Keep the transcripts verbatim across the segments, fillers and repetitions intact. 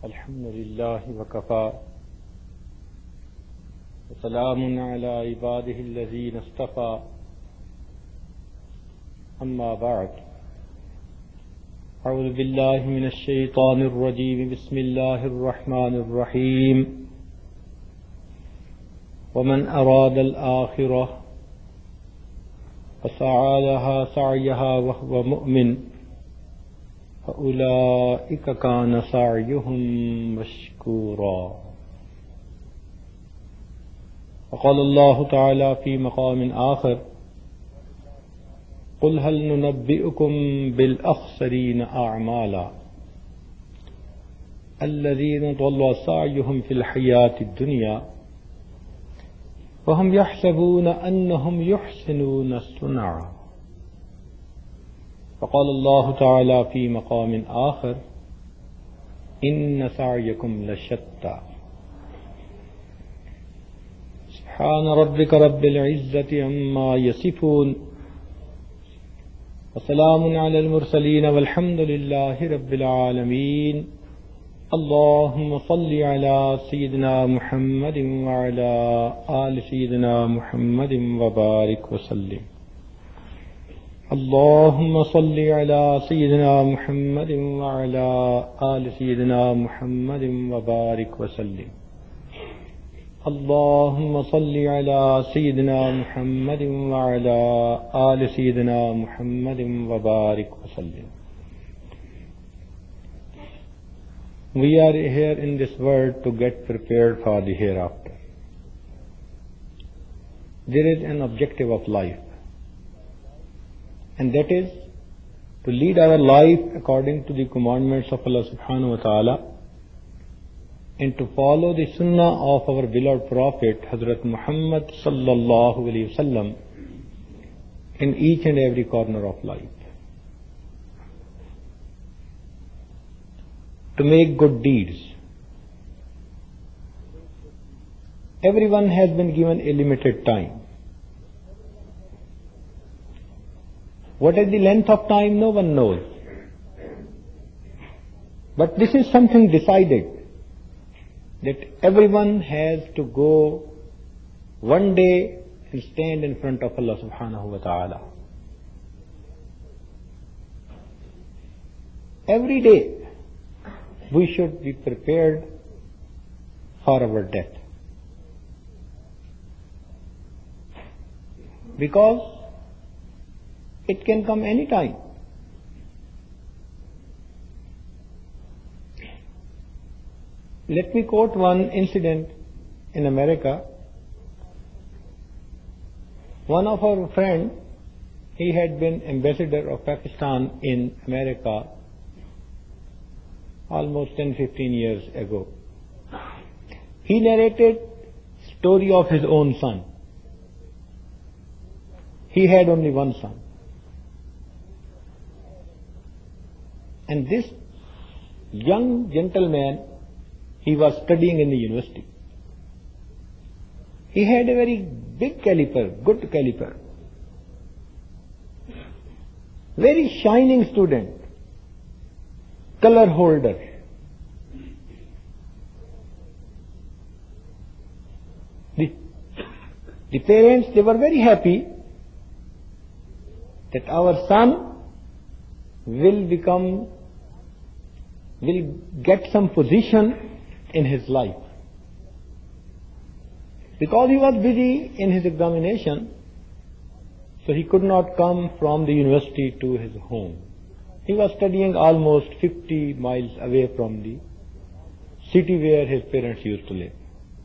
الحمد لله وكفى وسلام على عباده الذين اصطفى أما بعد أعوذ بالله من الشيطان الرجيم بسم الله الرحمن الرحيم ومن أراد الآخرة وسعى لها سعيها وهو مؤمن فأولئك كان سعيهم مشكورا. وقال الله تعالى في مقام آخر قل هل ننبئكم بالأخسرين أعمالا الذين ضل سعيهم في الحياة الدنيا وهم يحسبون أنهم يحسنون صنعا. وقال الله تعالى في مقام آخر إن سعيكم لشتى. سبحان ربك رب العزة عما يصفون وسلام على المرسلين والحمد لله رب العالمين. اللهم صل على سيدنا محمد وعلى آل سيدنا محمد وبارك وسلم. اللهم صل على سيدنا محمد وعلى آل سيدنا محمد وبارك وسلم. اللهم صل على سيدنا محمد وعلى آل سيدنا محمد وبارك وسلم. We are here in this world to get prepared for the hereafter. There is an objective of life, and that is to lead our life according to the commandments of Allah subhanahu wa ta'ala and to follow the sunnah of our beloved Prophet Hazrat Muhammad sallallahu alayhi wa sallam in each and every corner of life. To make good deeds. Everyone has been given a limited time. What is the length of time? No one knows. But this is something decided, that everyone has to go one day and stand in front of Allah subhanahu wa ta'ala. Every day we should be prepared for our death. Because it can come any time. Let me quote one incident in America. One of our friends, he had been ambassador of Pakistan in America almost ten to fifteen years ago. He narrated story of his own son. He had only one son. And this young gentleman, he was studying in the university. He had a very big caliper, good caliper. Very shining student, color holder. The, the parents, they were very happy that our son will become, will get some position in his life. Because he was busy in his examination, so he could not come from the university to his home. He was studying almost fifty miles away from the city where his parents used to live.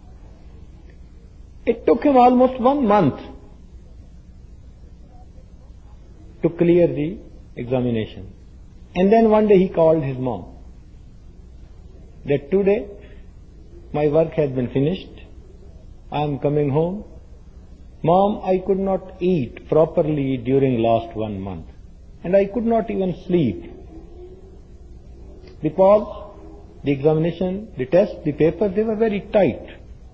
It took him almost one month to clear the examination. And then one day he called his mom that today my work has been finished. I am coming home. Mom, I could not eat properly during last one month. And I could not even sleep. Because the examination, the test, the paper, they were very tight.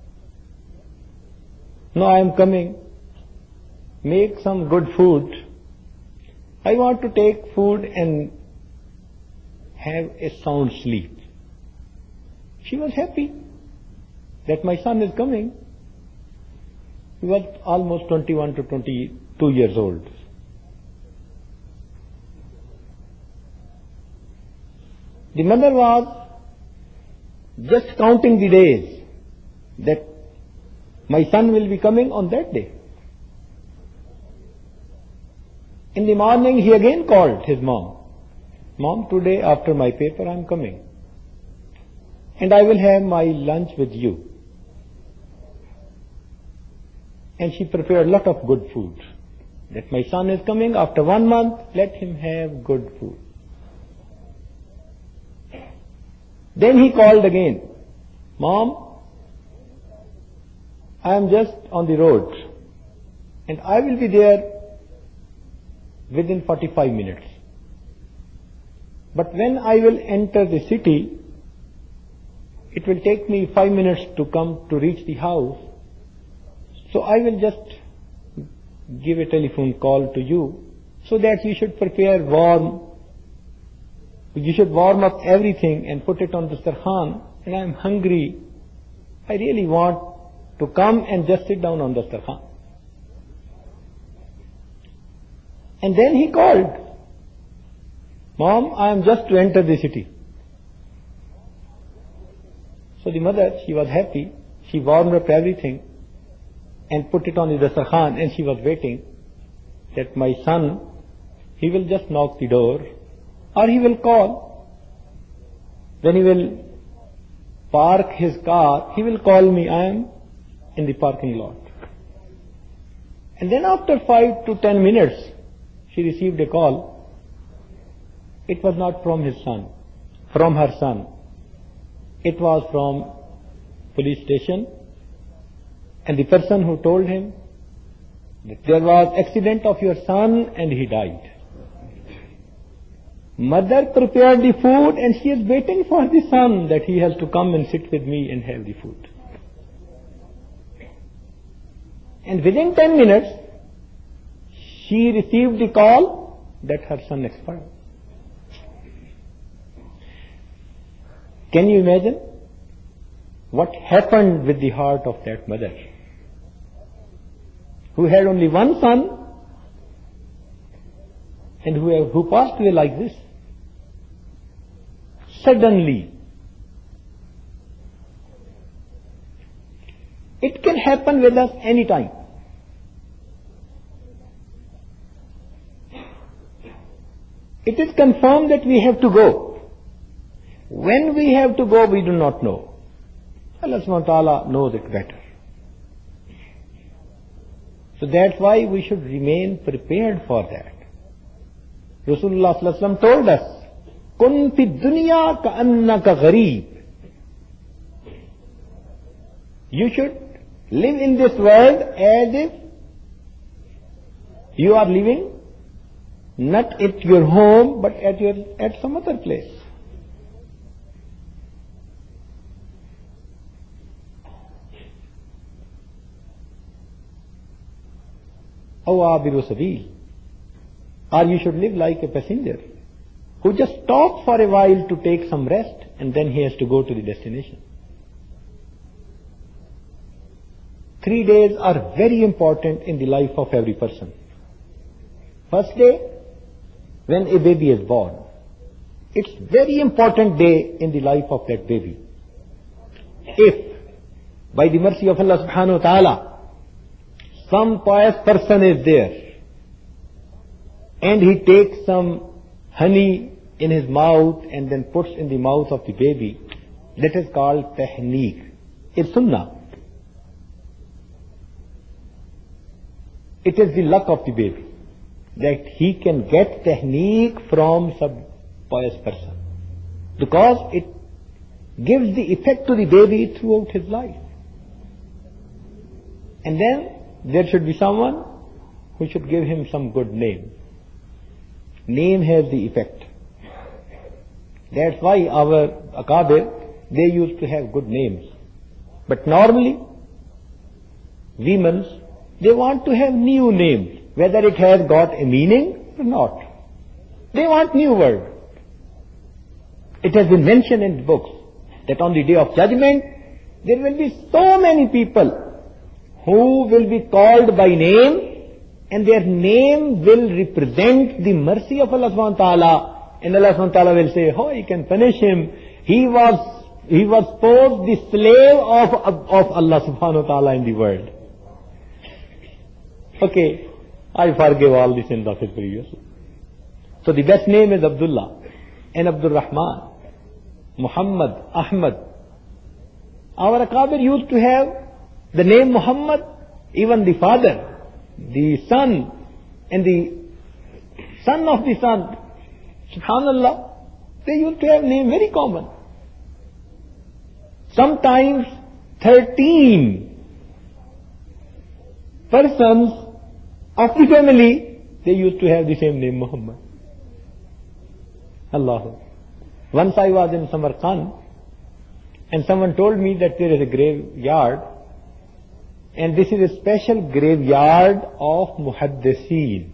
Now I am coming. Make some good food. I want to take food and have a sound sleep. She was happy that my son is coming. He was almost twenty-one to twenty-two years old. The mother was just counting the days that my son will be coming on that day. In the morning, he again called his mom. Mom, today after my paper, I am coming. And I will have my lunch with you. And she prepared a lot of good food. That my son is coming after one month, let him have good food. Then he called again. Mom, I am just on the road and I will be there within forty-five minutes. But when I will enter the city, it will take me five minutes to come to reach the house. So I will just give a telephone call to you so that you should prepare warm. You should warm up everything and put it on the dastarkhan. And I am hungry. I really want to come and just sit down on the dastarkhan. And then he called. Mom, I am just to enter the city. So the mother, she was happy. She warmed up everything and put it on the dastarkhan, and she was waiting that my son, he will just knock the door or he will call. When he will park his car, he will call me, I am in the parking lot. And then after five to ten minutes, she received a call. It was not from his son, from her son. It was from police station. And the person who told him that there was accident of your son and he died. Mother prepared the food and she is waiting for the son that he has to come and sit with me and have the food. And within ten minutes, she received the call that her son expired. Can you imagine what happened with the heart of that mother, who had only one son and who, who passed away like this? Suddenly. It can happen with us anytime. It is confirmed that we have to go. When we have to go, we do not know. Allah subhanahu wa ta'ala knows it better. So that's why we should remain prepared for that. Rasulullah sallallahu alaihi wasallam told us, "Kun fi dunya ka'annaka ghareeb." You should live in this world as if you are living not at your home, but at your at some other place. Awabiru sabil. Or you should live like a passenger who just stops for a while to take some rest and then he has to go to the destination. Three days are very important in the life of every person. First day, when a baby is born. It's very important day in the life of that baby. If, by the mercy of Allah subhanahu wa ta'ala, some pious person is there and he takes some honey in his mouth and then puts in the mouth of the baby, that is called tahneek. It's sunnah. It is the luck of the baby that he can get tahneek from some pious person, because it gives the effect to the baby throughout his life. And then there should be someone who should give him some good name. Name has the effect. That's why our Akabir, they used to have good names. But normally, women, they want to have new names, whether it has got a meaning or not. They want new word. It has been mentioned in books that on the day of judgment, there will be so many people who will be called by name, and their name will represent the mercy of Allah subhanahu wa ta'ala. And Allah subhanahu wa ta'ala will say, oh, you can punish him. He was, he was posed the slave of, of Allah subhanahu wa ta'ala in the world. Okay, I forgive all the sins of his previous. So the best name is Abdullah and Abdul Rahman, Muhammad, Ahmad. Our Akabir used to have the name Muhammad, even the father, the son, and the son of the son. Subhanallah, they used to have name very common. Sometimes thirteen persons of the family, they used to have the same name Muhammad. Allah. Once I was in Samarkand, and someone told me that there is a graveyard, and this is a special graveyard of Muhaddiseen.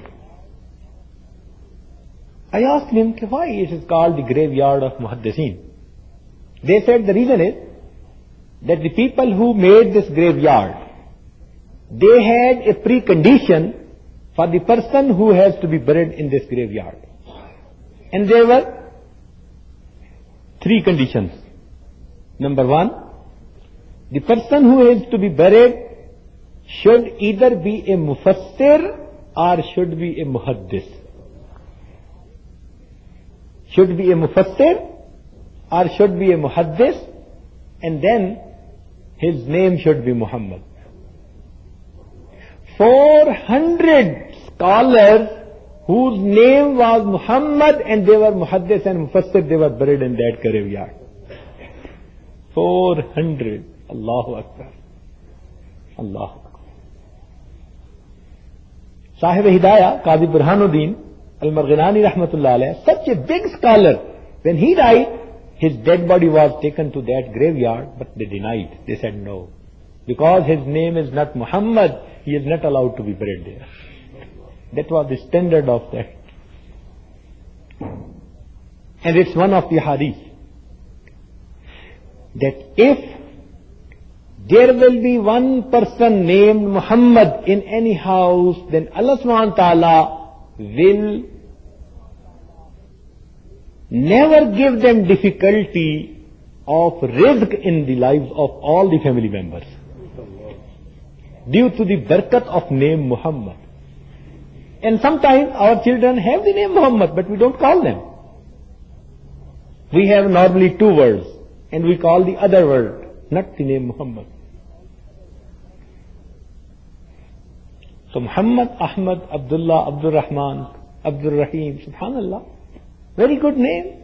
I asked him why it is called the graveyard of Muhaddiseen. They said the reason is that the people who made this graveyard, they had a precondition for the person who has to be buried in this graveyard. And there were three conditions. Number one, the person who is to be buried should either be a mufassir or should be a muhaddis. Should be a mufassir or should be a muhaddis, and then his name should be Muhammad. Four hundred scholars whose name was Muhammad and they were muhaddis and mufassir, they were buried in that graveyard. Four hundred. Allahu Akbar. Allahu Akbar. Sahib Hidayah, Qazi Burhanuddin Al-Marghinani Rahmatullah Alayh, such a big scholar, when he died, his dead body was taken to that graveyard, but they denied. They said no. Because his name is not Muhammad, he is not allowed to be buried there. That was the standard of that. And it's one of the hadith that if there will be one person named Muhammad in any house, then Allah subhanahu wa ta'ala will never give them difficulty of rizq in the lives of all the family members, due to the barakat of name Muhammad. And sometimes our children have the name Muhammad, but we don't call them. We have normally two words, and we call the other word, not the name Muhammad. So Muhammad, Ahmad, Abdullah, Abdul Rahman, Abdul Rahim, subhanallah, very good name.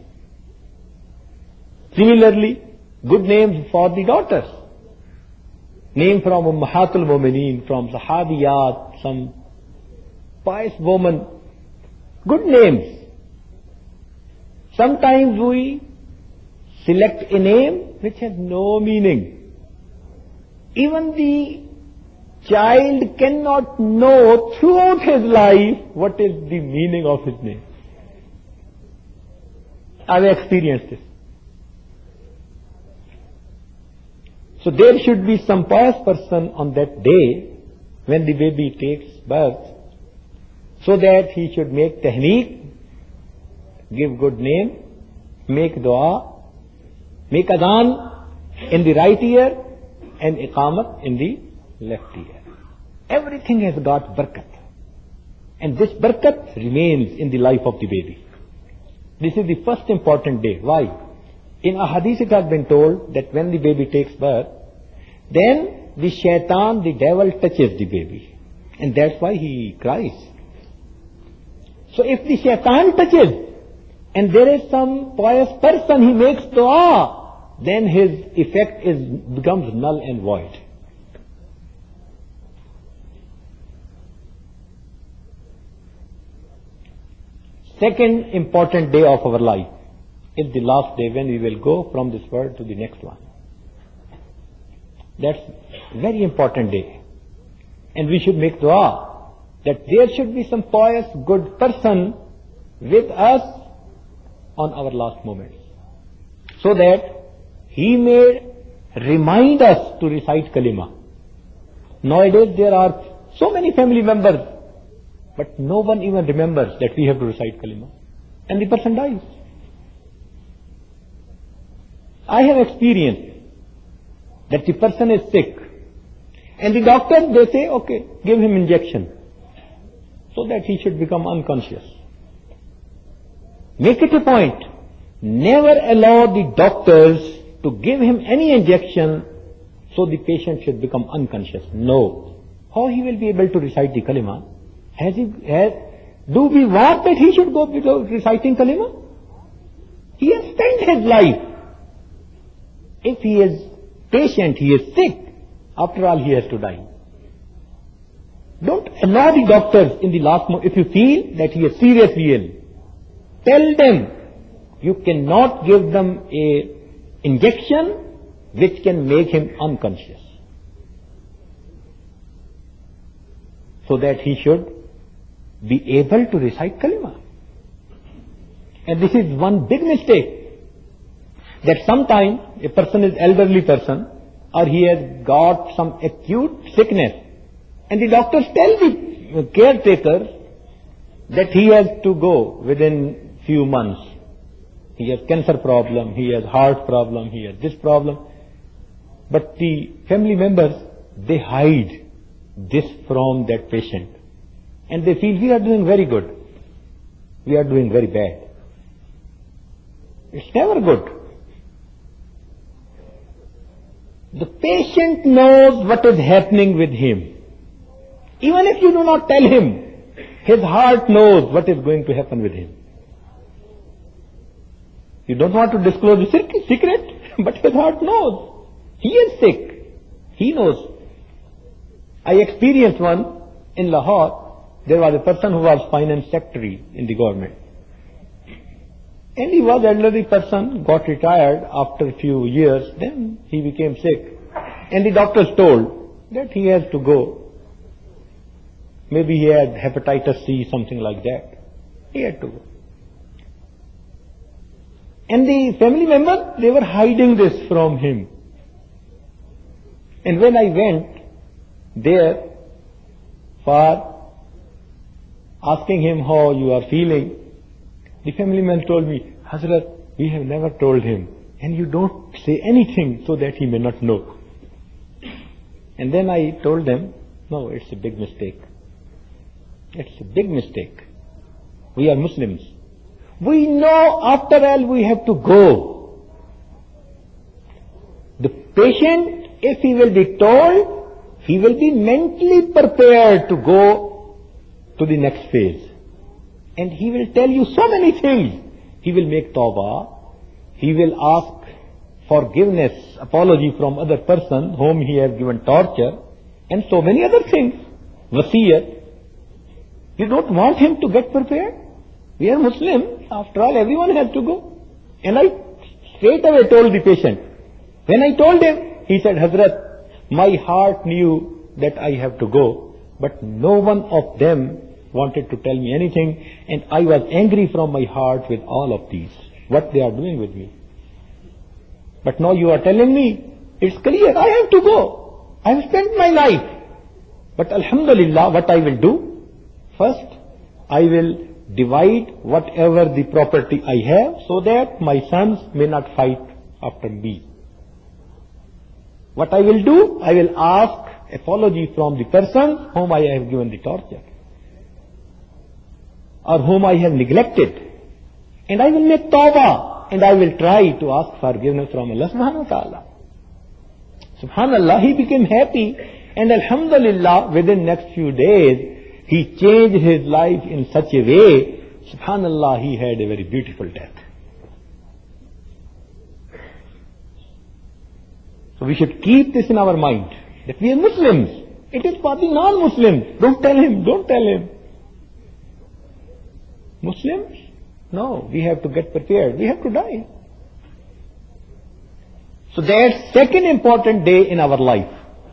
Similarly, good names for the daughters. Name from Ummahatul Mu'mineen, from Sahabiyat, some pious woman. Good names. Sometimes we select a name which has no meaning. Even the child cannot know throughout his life what is the meaning of his name. I've experienced this. So there should be some pious person on that day when the baby takes birth, so that he should make tahneek, give good name, make dua, make adhan in the right ear and iqamat in the left ear. Everything has got barakat. And this barakat remains in the life of the baby. This is the first important day. Why? In a hadith it has been told that when the baby takes birth, then the shaitan, the devil, touches the baby. And that's why he cries. So if the shaitan touches, and there is some pious person, he makes dua, then his effect is becomes null and void. Second important day of our life is the last day when we will go from this world to the next one. That's a very important day. And we should make dua that there should be some pious, good person with us on our last moments, so that he may remind us to recite kalima. Nowadays there are so many family members, but no one even remembers that we have to recite kalima. And the person dies. I have experienced that the person is sick, and the doctor, they say, okay, give him injection, so that he should become unconscious. Make it a point, never allow the doctors to give him any injection so the patient should become unconscious. No. How he will be able to recite the kalima? Has he, has, do we want that he should go without reciting kalima? He has spent his life. If he is patient, he is sick, after all he has to die. Don't allow the doctors in the last moment, if you feel that he is seriously ill, tell them you cannot give them a injection which can make him unconscious, so that he should be able to recite kalima. And this is one big mistake, that sometimes a person is elderly person, or he has got some acute sickness, and the doctors tell the caretaker that he has to go within few months. He has cancer problem, he has heart problem, he has this problem. But the family members, they hide this from that patient. And they feel we are doing very good. We are doing very bad. It's never good. The patient knows what is happening with him. Even if you do not tell him, his heart knows what is going to happen with him. You don't want to disclose the secret, but his heart knows. He is sick. He knows. I experienced one in Lahore. There was a person who was finance secretary in the government. And he was an elderly person, got retired after a few years, then he became sick. And the doctors told that he has to go. Maybe he had hepatitis C, something like that. He had to go. And the family members, they were hiding this from him. And when I went there for asking him how you are feeling, the family man told me, Hazrat, we have never told him, and you don't say anything so that he may not know. And then I told them, no, it's a big mistake. It's a big mistake. We are Muslims. We know after all we have to go. The patient, if he will be told, he will be mentally prepared to go to the next phase. And he will tell you so many things. He will make tawbah. He will ask forgiveness, apology from other person whom he has given torture, and so many other things. Wasiyat. You don't want him to get prepared? We are Muslims. After all, everyone has to go. And I straight away told the patient. When I told him, he said, Hazrat, my heart knew that I have to go, but no one of them wanted to tell me anything, and I was angry from my heart with all of these, what they are doing with me. But now you are telling me, it's clear, I have to go. I have spent my life. But Alhamdulillah, what I will do? First, I will divide whatever the property I have so that my sons may not fight after me. What I will do? I will ask apology from the person whom I have given the torture, or whom I have neglected. And I will make tawbah, and I will try to ask forgiveness from Allah subhanahu wa ta'ala. Subhanallah, he became happy, and Alhamdulillah, within next few days, he changed his life in such a way, subhanallah, he had a very beautiful death. So we should keep this in our mind, that we are Muslims. It is for the non-Muslims. Don't tell him, don't tell him. Muslims? No, we have to get prepared. We have to die. So that's second important day in our life.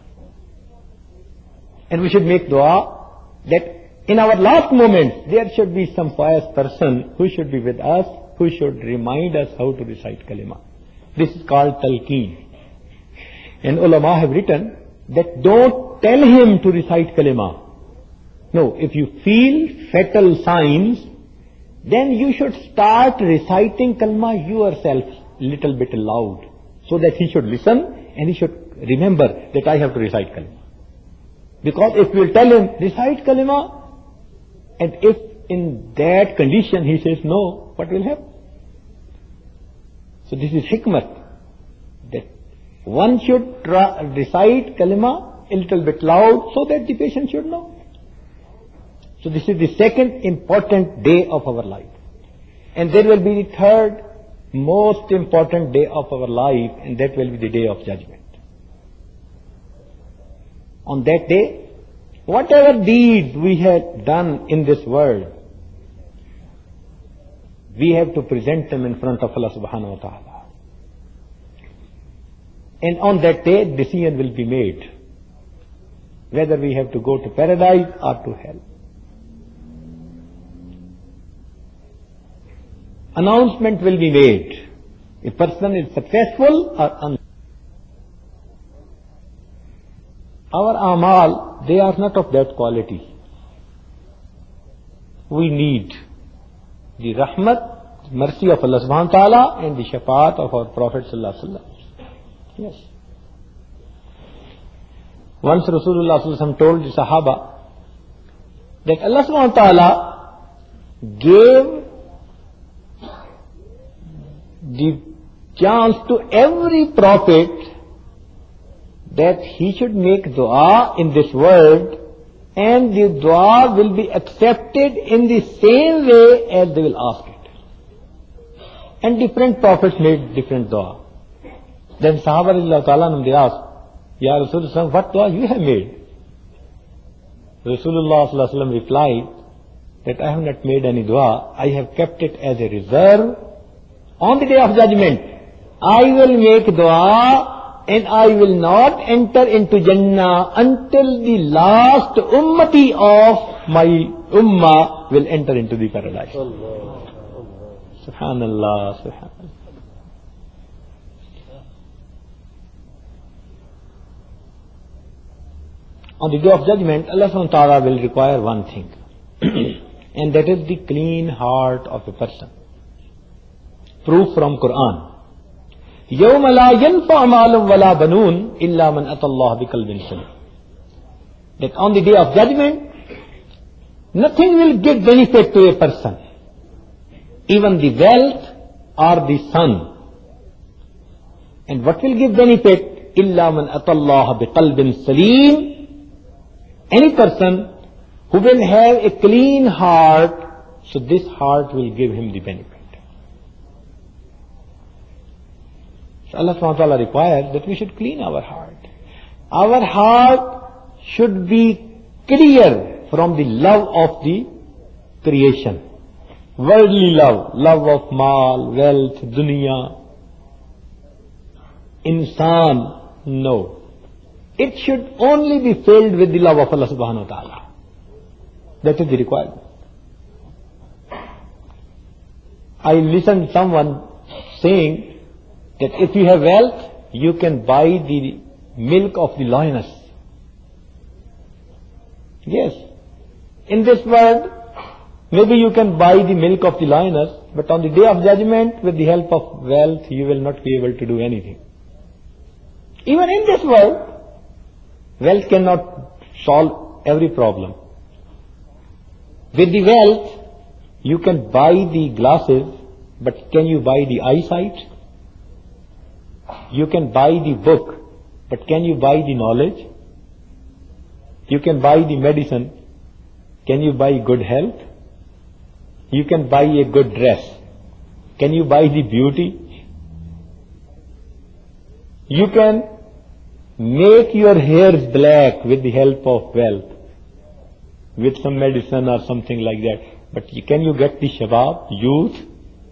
And we should make dua that in our last moments, there should be some pious person who should be with us, who should remind us how to recite kalima. This is called talqeen. And ulama have written that don't tell him to recite kalima. No, if you feel fatal signs, then you should start reciting kalima yourself little bit loud, so that he should listen and he should remember that I have to recite kalima. Because if you tell him, recite kalima, and if in that condition he says no, what will happen? So this is hikmat, that one should try, recite kalima a little bit loud so that the patient should know. So this is the second important day of our life. And there will be the third most important day of our life, and that will be the day of judgment. On that day, whatever deed we had done in this world, we have to present them in front of Allah subhanahu wa ta'ala. And on that day, decision will be made whether we have to go to paradise or to hell. Announcement will be made. A person is successful or unsuccessful. Our amal, they are not of that quality. We need the rahmat, mercy of Allah subhanahu wa ta'ala, and the shafaat of our Prophet sallallahu alaihi wasallam. Yes. Once Rasulullah sallallahu alaihi wasallam told the Sahaba that Allah subhanahu wa ta'ala gave the chance to every prophet that he should make dua in this world, and the dua will be accepted in the same way as they will ask it. And different prophets made different dua. Then Sahaba radiallahu ta'ala, they asked, Ya Rasulullah, what dua you have made? Rasulullah sallallahu alaihi wasallam replied that I have not made any dua, I have kept it as a reserve. On the day of judgment, I will make dua and I will not enter into Jannah until the last ummati of my ummah will enter into the paradise. Allah, Allah. Subhanallah, Subhanallah. On the day of judgment, Allah subhanahu wa ta'ala will require one thing, and that is the clean heart of a person. Proof from Quran. يَوْمَ لَا يَنْفَعُ مَالٌ وَلَا بَنُونَ إِلَّا مَنْ أَتَى اللَّهَ بِقَلْبٍ سَلِيمٍ. That on the day of judgment, nothing will give benefit to a person, even the wealth or the son. And what will give benefit? إِلَّا مَنْ أَتَى اللَّهَ بِقَلْبٍ سَلِيمٍ. Any person who will have a clean heart, so this heart will give him the benefit. So Allah subhanahu wa ta'ala requires that we should clean our heart. Our heart should be clear from the love of the creation. Worldly love, love of mal, wealth, dunya, insan, no. It should only be filled with the love of Allah subhanahu wa ta'ala. That is the requirement. I listened to someone saying that if you have wealth, you can buy the milk of the lioness. Yes. In this world, maybe you can buy the milk of the lioness, but on the day of judgment, with the help of wealth, you will not be able to do anything. Even in this world, wealth cannot solve every problem. With the wealth, you can buy the glasses, but can you buy the eyesight? You can buy the book, but can you buy the knowledge? You can buy the medicine. Can you buy good health? You can buy a good dress. Can you buy the beauty? You can make your hairs black with the help of wealth, with some medicine or something like that. But can you get the shabab, youth?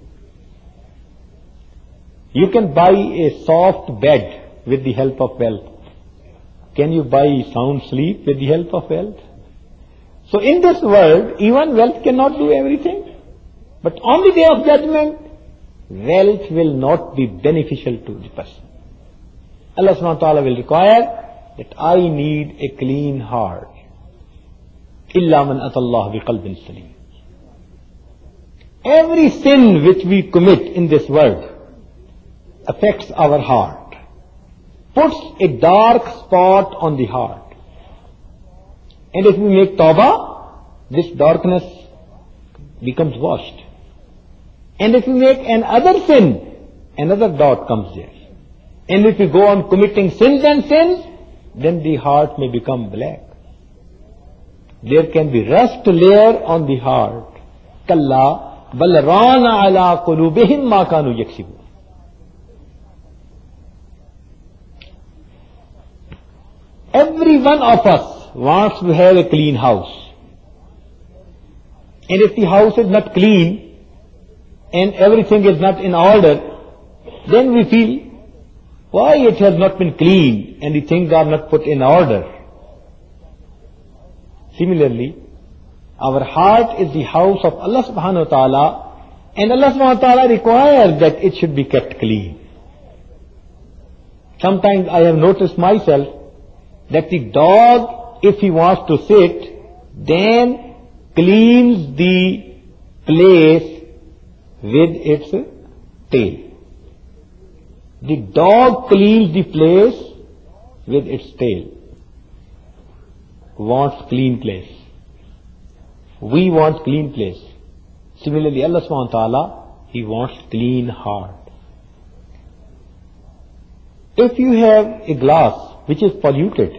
You can buy a soft bed with the help of wealth. Can you buy sound sleep with the help of wealth? So in this world, even wealth cannot do everything. But on the day of judgment, wealth will not be beneficial to the person. Allah subhanahu wa ta'ala will require that I need a clean heart. إِلَّا مَنْ أَتَى اللَّهَ بِقَلْبٍ سَلِيمٍ. Every sin which we commit in this world affects our heart, puts a dark spot on the heart. And if we make tawbah, this darkness becomes washed. And if we make another sin, another dot comes there. And if we go on committing sins and sins, then the heart may become black. There can be rust layer on the heart. Kalla bal rana ala qulubihim ma kanu yaksibun. Every one of us wants to have a clean house. And if the house is not clean and everything is not in order, then we feel, why it has not been clean and the things are not put in order. Similarly, our heart is the house of Allah subhanahu wa ta'ala, and Allah subhanahu wa ta'ala requires that it should be kept clean. Sometimes I have noticed myself that the dog, if he wants to sit, then cleans the place with its tail. The dog cleans the place with its tail. Wants clean place. We want clean place. Similarly, Allah subhanahu wa ta'ala, He wants clean heart. If you have a glass which is polluted,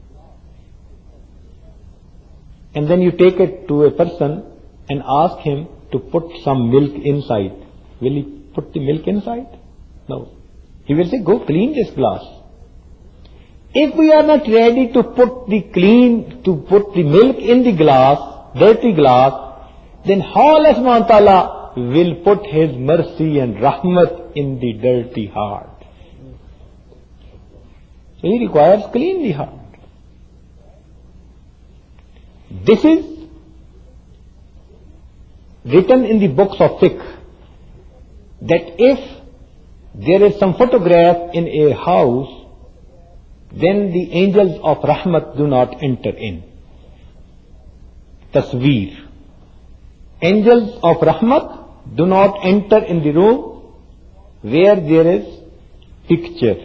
and then you take it to a person and ask him to put some milk inside, will he put the milk inside? No. He will say, go clean this glass. If we are not ready to put the clean, to put the milk in the glass, dirty glass, then how Allah subhanahu wa ta'ala will put His mercy and rahmat in the dirty heart? So He requires clean the heart. This is written in the books of fiqh, that if there is some photograph in a house, then the angels of rahmat do not enter in. Tasveer. Angels of rahmat do not enter in the room where there is picture.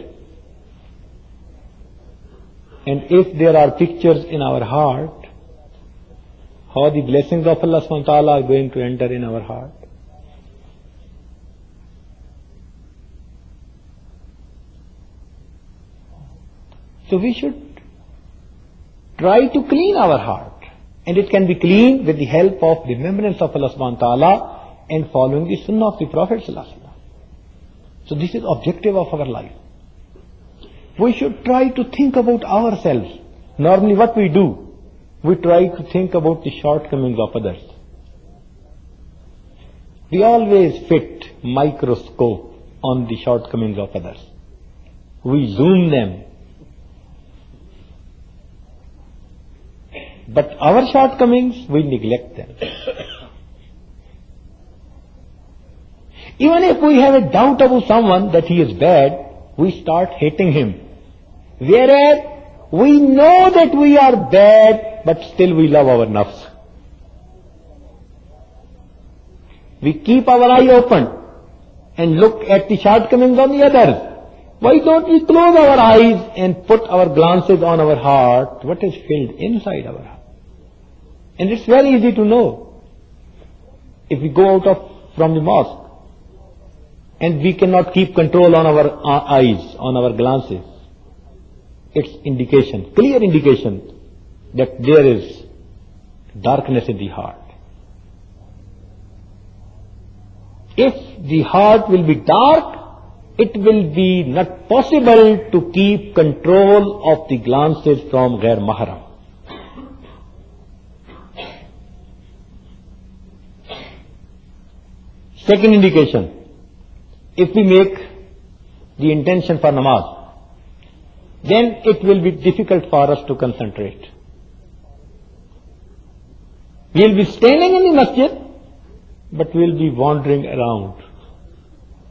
And if there are pictures in our heart, how the blessings of Allah subhanahu wa ta'ala are going to enter in our heart? So we should try to clean our heart. And it can be clean with the help of remembrance of Allah subhanahu wa ta'ala and following the sunnah of the Prophet sallallahu alaihi wasallam. So this is objective of our life. We should try to think about ourselves. Normally what we do, we try to think about the shortcomings of others. We always fit microscope on the shortcomings of others. We zoom them. But our shortcomings, we neglect them. Even if we have a doubt about someone that he is bad, we start hating him. Whereas we know that we are bad, but still we love our nafs. We keep our eye open and look at the shortcomings on the others. Why don't we close our eyes and put our glances on our heart, what is filled inside our heart? And it's very easy to know. If we go out of from the mosque and we cannot keep control on our uh, eyes, on our glances, it's indication, clear indication that there is darkness in the heart. If the heart will be dark, it will be not possible to keep control of the glances from ghair mahram. Second indication, if we make the intention for namaz, then it will be difficult for us to concentrate. We will be standing in the masjid, but we will be wandering around.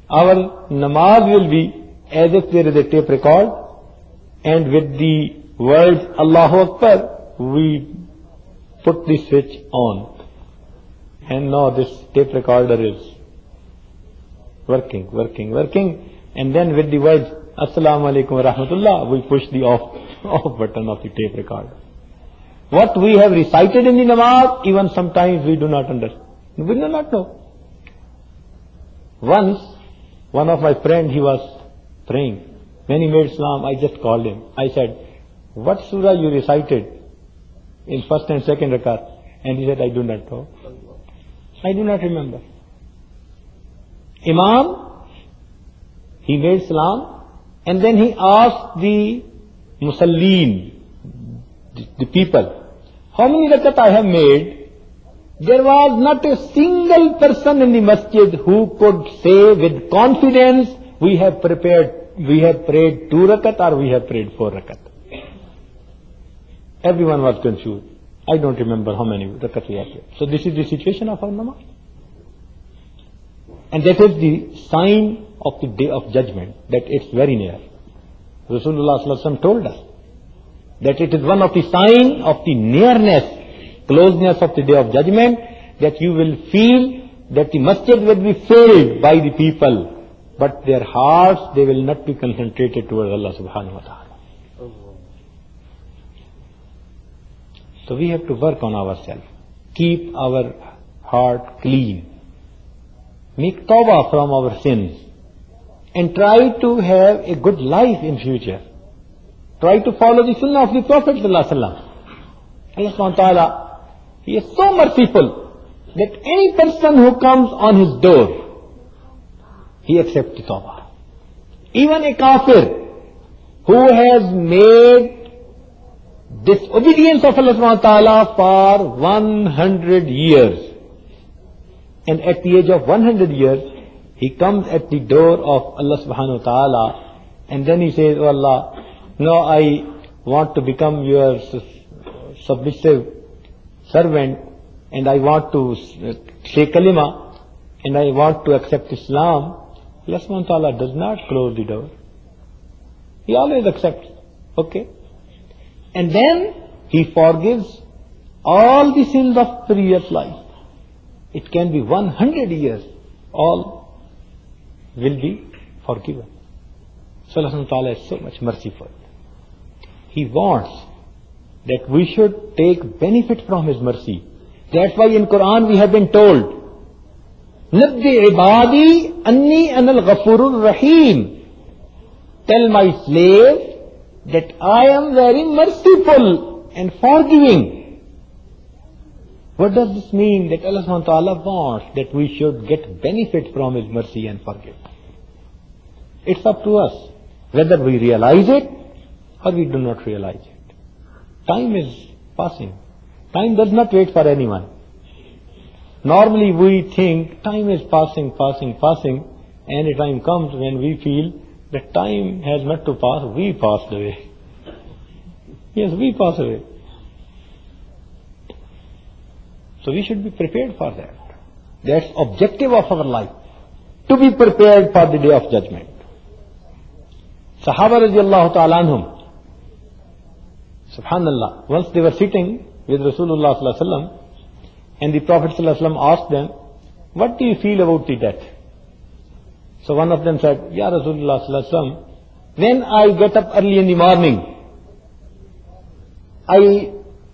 our namaz will be as if there is a tape record, and with the words Allahu Akbar, we put the switch on. And now this tape recorder is working, working, working. And then with the words Assalamu alaikum wa rahmatullah, we push the off, off button of the tape recorder. What we have recited in the namaz, even sometimes we do not understand. We do not know. Once, one of my friends, he was praying. When he made Islam, I just called him. I said, what surah you recited in first and second rakat? And he said, I do not know. I do not remember. Imam, he made Islam, and then he asked the Musalleen, the, the people, how many rakat I have made? There was not a single person in the masjid who could say with confidence, we have prepared, we have prayed two rakat or we have prayed four rakat. Everyone was confused. I don't remember how many rakat we have prayed. So this is the situation of our namaz. And that is the sign of the day of judgment, that it's very near. Rasulullah sallallahu alaihi wasallam told us that it is one of the signs of the nearness, closeness of the day of judgment, that you will feel that the masjid will be filled by the people, but their hearts, they will not be concentrated towards Allah subhanahu wa ta'ala. So we have to work on ourselves. Keep our heart clean. Make tawbah from our sins. And try to have a good life in future. Try to follow the sunnah of the Prophet sallallahu alaihi wasallam. Allah subhanahu wa ta'ala, He is so merciful that any person who comes on His door, He accepts the tawbah. Even a kafir who has made disobedience of Allah subhanahu wa ta'ala for one hundred years, and at the age of one hundred years, he comes at the door of Allah subhanahu wa ta'ala, and then he says, oh Allah, no, I want to become your submissive servant, and I want to say kalima, and I want to accept Islam. Allah subhanahu wa ta'ala does not close the door. He always accepts. Okay. And then He forgives all the sins of previous life. It can be one hundred years. All will be forgiven. So Allah subhanahu wa ta'ala is so much merciful. He wants that we should take benefit from His mercy. That's why in Quran we have been told, Nabbi ibadi anni anal ghafurur rahim. Tell my slave that I am very merciful and forgiving. What does this mean? That Allah subhanahu wa ta'ala wants that we should get benefit from His mercy and forgive. It's up to us whether we realize it or we do not realize it. Time is passing. Time does not wait for anyone. Normally we think time is passing, passing, passing, and a time comes when we feel that time has not to pass, we passed away. Yes, we pass away. So we should be prepared for that. That's objective of our life, to be prepared for the day of judgment. Sahaba radiallahu ta'ala anhum, subhanallah, once they were sitting with Rasulullah sallallahu alaihi wasallam, and the Prophet sallallahu alaihi wasallam asked them, what do you feel about the death? So one of them said, Ya Rasulullah sallallahu alaihi wasallam, when I get up early in the morning, I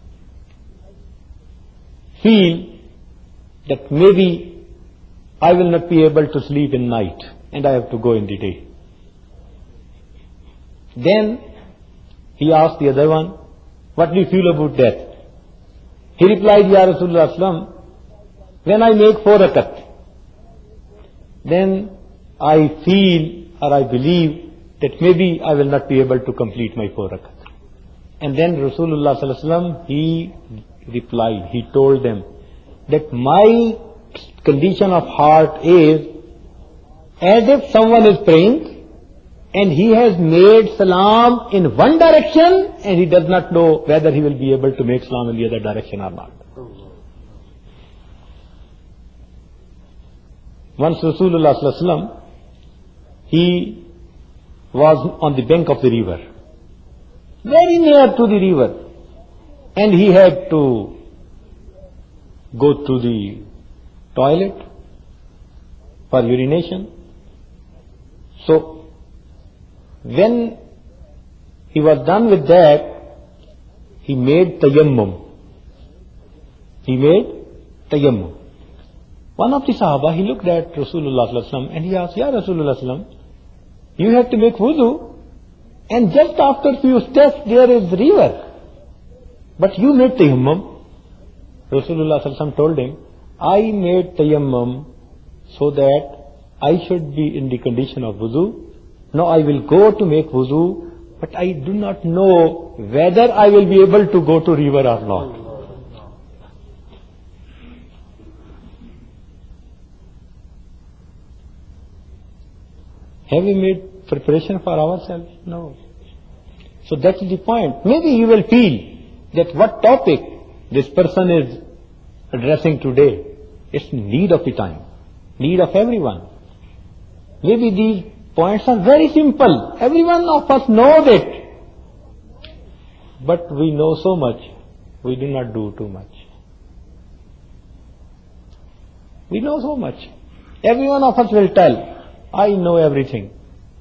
feel that maybe I will not be able to sleep in night and I have to go in the day. Then he asked the other one, what do you feel about death? He replied, Ya Rasulullah sallam, when I make four rakat, then I feel or I believe that maybe I will not be able to complete my four rakat. And then Rasulullah sallallahu alaihi wasallam, he replied, he told them that my condition of heart is as if someone is praying and he has made salam in one direction and he does not know whether he will be able to make salam in the other direction or not. Once Rasulullah sallallahu alaihi wasallam, he was on the bank of the river, very near to the river, and he had to go to the toilet for urination. So, when he was done with that, he made tayammum. He made tayammum. One of the Sahaba, he looked at Rasulullah sallallahu alaihi wasallam and he asked, Ya Rasulullah sallallahu alaihi wasallam, you have to make wudu, and just after few steps there is river, but you made tayammum. Rasulullah sallallahu alaihi wasallam told him, I made tayammum so that I should be in the condition of wudu. Now I will go to make wudu, but I do not know whether I will be able to go to river or not. Have we made preparation for ourselves? No. So that is the point. Maybe you will feel that what topic this person is addressing today, it's need of the time, need of everyone. Maybe these points are very simple. Every one of us knows it. But we know so much, we do not do too much. We know so much. Every one of us will tell, I know everything.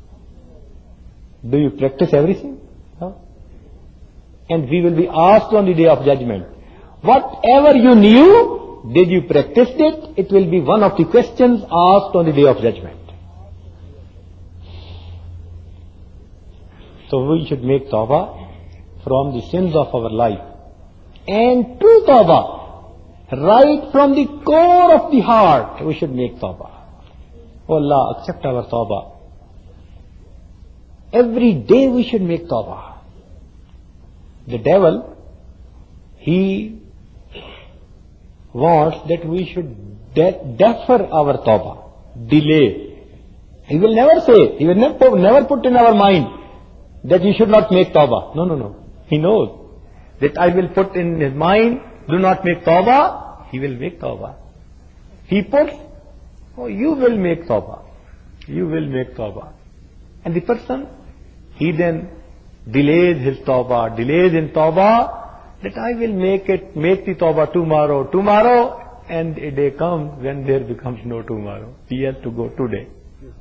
Do you practice everything? No. And we will be asked on the day of judgment, whatever you knew, did you practice it? It will be one of the questions asked on the day of judgment. So we should make tawbah from the sins of our life. And true tawbah, right from the core of the heart, we should make tawbah. Oh Allah, accept our tawbah. Every day we should make tawbah. The devil, he wants that we should de- defer our tawbah, delay. He will never say, he will never, never put in our mind that you should not make tawbah. No, no, no. He knows that I will put in his mind, do not make tawbah, he will make tawbah. He puts, oh, you will make tawbah. You will make tawbah. And the person, he then delays his tawbah, delays in tawbah, that I will make it, make the tawbah tomorrow, tomorrow, and a day comes when there becomes no tomorrow. He has to go today.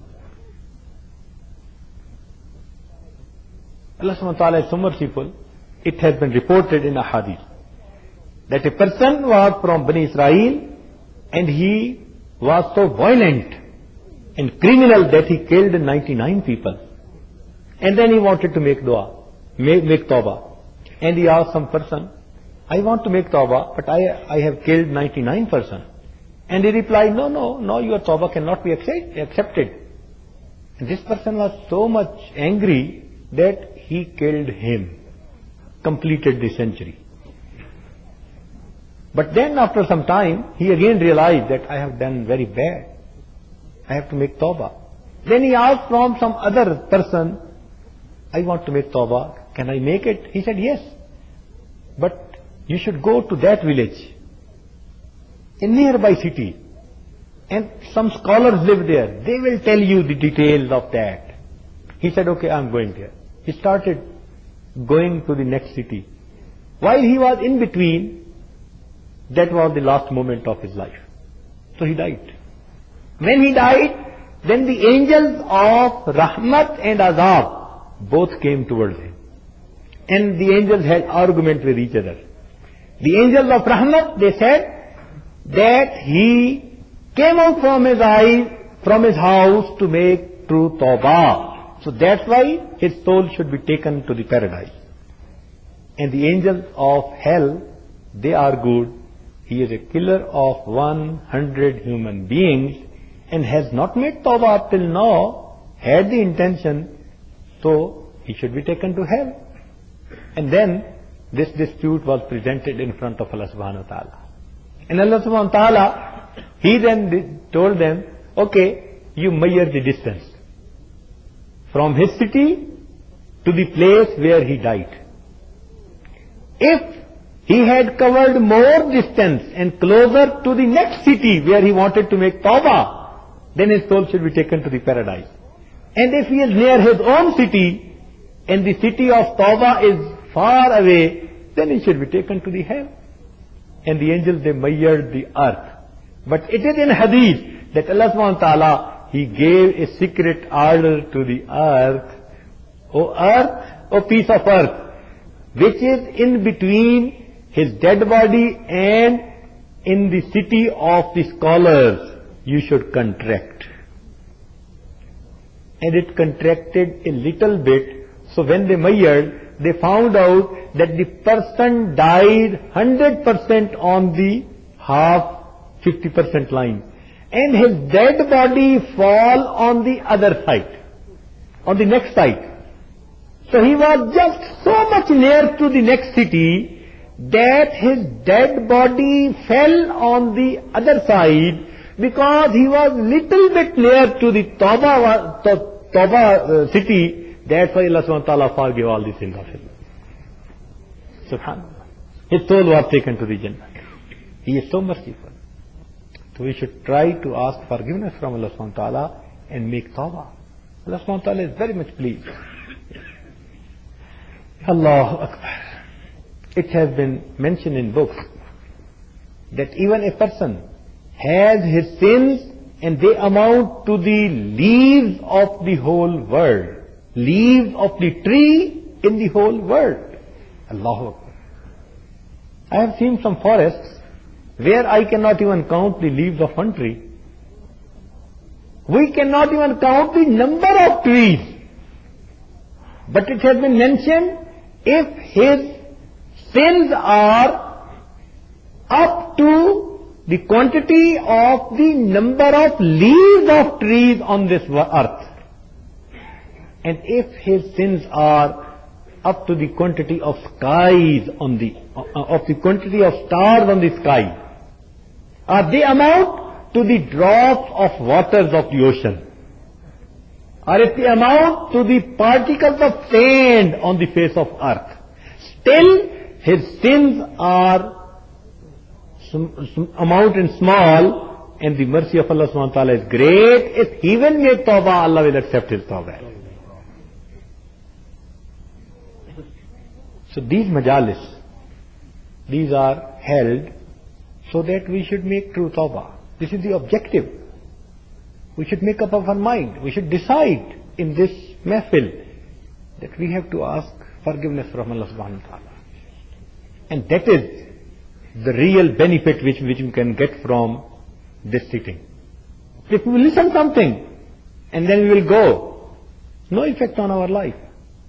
Allah subhanahu wa ta'ala is so merciful. It has been reported in a hadith that a person was from Bani Israel and he was so violent and criminal that he killed ninety-nine people. And then he wanted to make dua, make, make tawbah. And he asked some person, I want to make tawbah, but I, I have killed ninety-nine person. And he replied, no, no, no, your tawbah cannot be accept, accepted. And this person was so much angry that he killed him, completed the century. But then after some time, he again realized that I have done very bad. I have to make tawbah. Then he asked from some other person, I want to make tawbah, can I make it? He said, yes. But you should go to that village, a nearby city, and some scholars live there. They will tell you the details of that. He said, okay, I'm going there. He started going to the next city. While he was in between, that was the last moment of his life. So he died. When he died, then the angels of Rahmat and Azab both came towards him. And the angels had argument with each other. The angels of Rahmat, they said that he came out from his eyes, from his house to make true tawbah. So that's why his soul should be taken to the paradise. And the angels of hell, they argued, he is a killer of one hundred human beings and has not made tawbah up till now, had the intention, so he should be taken to hell. And then this dispute was presented in front of Allah subhanahu wa ta'ala. And Allah subhanahu wa ta'ala, he then told them, okay, you measure the distance from his city to the place where he died. If he had covered more distance and closer to the next city where he wanted to make tawbah, then his soul should be taken to the paradise. And if he is near his own city, and the city of Tawbah is far away, then he should be taken to the hell. And the angels, they measured the earth. But it is in hadith that Allah subhanahu wa ta'ala, He gave a secret order to the earth. O earth, O piece of earth, which is in between his dead body and in the city of the scholars, you should contract. And it contracted a little bit. So when they measured, they found out that the person died one hundred percent on the half fifty percent line. And his dead body fall on the other side, on the next side. So he was just so much near to the next city that his dead body fell on the other side because he was little bit near to the Tawbah, Tawbah uh, city. That's why Allah subhanahu wa ta'ala forgave all the sins of him. Subhanallah. His soul was taken to the Jannah. He is so merciful. So we should try to ask forgiveness from Allah subhanahu wa ta'ala and make tawbah. Allah subhanahu wa ta'ala is very much pleased. Allahu Akbar. It has been mentioned in books that even a person has his sins and they amount to the leaves of the whole world. Leaves of the tree in the whole world. Allahu Akbar. I have seen some forests where I cannot even count the leaves of one tree. We cannot even count the number of trees. But it has been mentioned, if his sins are up to the quantity of the number of leaves of trees on this earth, and if his sins are up to the quantity of skies on the, uh, of the quantity of stars on the sky, or they amount to the drops of waters of the ocean, or if they amount to the particles of sand on the face of earth, still his sins are some, some amount in small, and the mercy of Allah subhanahu wa ta'ala is great. If he will make tawbah, Allah will accept his tawbah. So these majalis, these are held so that we should make true tawbah. This is the objective. We should make up our mind. We should decide in this mahfil that we have to ask forgiveness from Allah subhanahu wa ta'ala. And that is the real benefit which, which we can get from this sitting. If we listen something and then we will go, no effect on our life.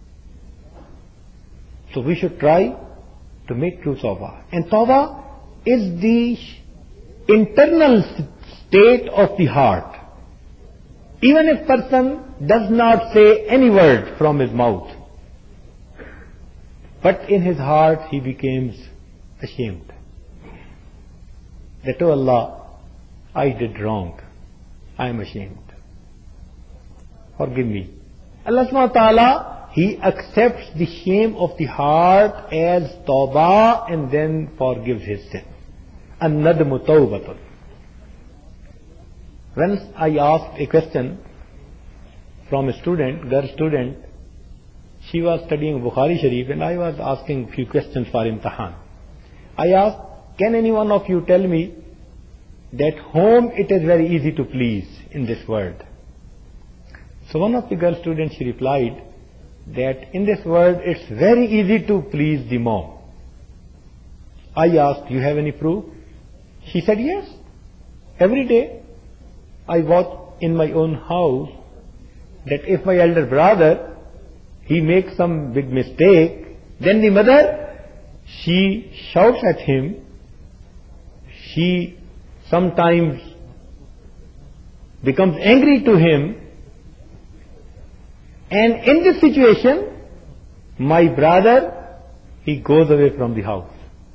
So we should try to make true tawbah. And tawbah is the internal state of the heart. Even if person does not say any word from his mouth, but in his heart he becomes ashamed. That, oh Allah, I did wrong. I am ashamed. Forgive me. Allah subhanahu wa ta'ala, He accepts the shame of the heart as tawbah and then forgives his sin. An-nadmu tawbatun. Once I asked a question from a student, girl student. She was studying Bukhari Sharif and I was asking few questions for imtihan. I asked, can any one of you tell me that whom it is very easy to please in this world? So one of the girl students, she replied that in this world it's very easy to please the mom. I asked, do you have any proof? She said, yes. Every day I watch in my own house that if my elder brother, he makes some big mistake, then the mother, she shouts at him. She sometimes becomes angry to him. And in this situation, my brother, he goes away from the house.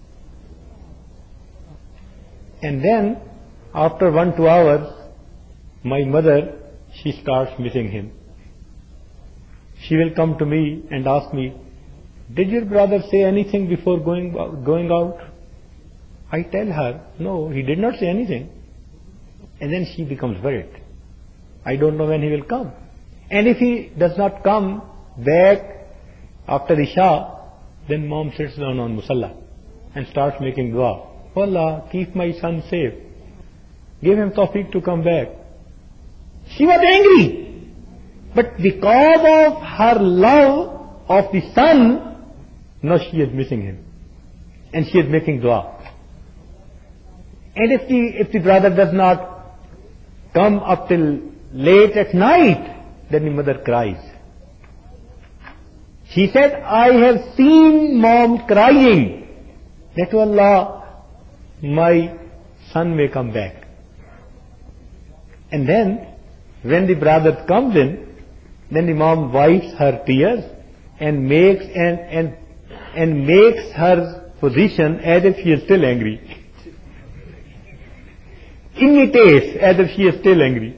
And then, after one, two hours, my mother, she starts missing him. She will come to me and ask me, did your brother say anything before going, going out? I tell her, no, he did not say anything. And then she becomes worried. I don't know when he will come. And if he does not come back after Isha, then mom sits down on Musalla and starts making dua. Oh Allah, keep my son safe. Give him tawfiq to come back. She was angry. But because of her love of the son, now she is missing him. And she is making dua. And if the, if the brother does not come up till late at night, then the mother cries. She said, I have seen mom crying that, oh Allah, my son may come back. And then, when the brother comes in, then the mom wipes her tears and makes and and and makes her position as if she is still angry. Imitates as if she is still angry.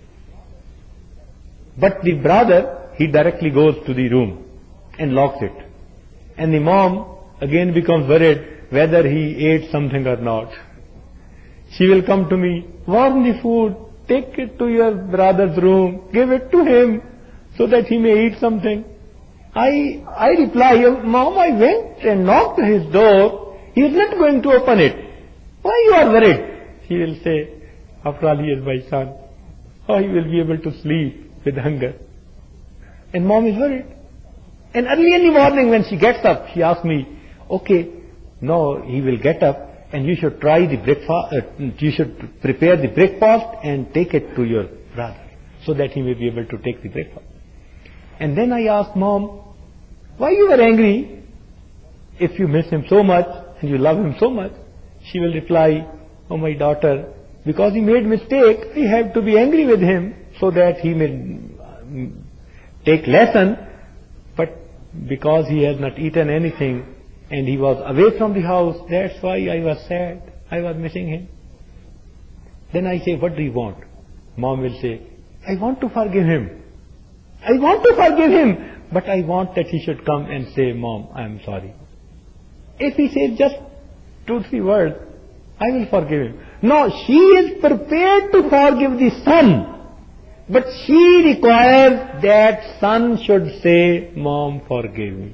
But the brother, he directly goes to the room and locks it. And the mom again becomes worried whether he ate something or not. She will come to me, warm the food, take it to your brother's room, give it to him so that he may eat something. I, I reply, Mom, I went and knocked his door. He is not going to open it. Why you are worried? She will say, after all, he is my son. How he will be able to sleep with hunger? And mom is worried. And early in the morning when she gets up, she asks me, okay, no, he will get up and you should try the breakfast, uh, you should prepare the breakfast and take it to your brother so that he may be able to take the breakfast. And then I asked mom, why you were angry if you miss him so much and you love him so much? She will reply, oh my daughter, because he made mistake, I have to be angry with him so that he may take lesson. But because he has not eaten anything and he was away from the house, that's why I was sad. I was missing him. Then I say, what do you want? Mom will say, I want to forgive him. I want to forgive him, but I want that he should come and say, Mom, I am sorry. If he says just two, three words, I will forgive him. No, she is prepared to forgive the son, but she requires that son should say, Mom, forgive me.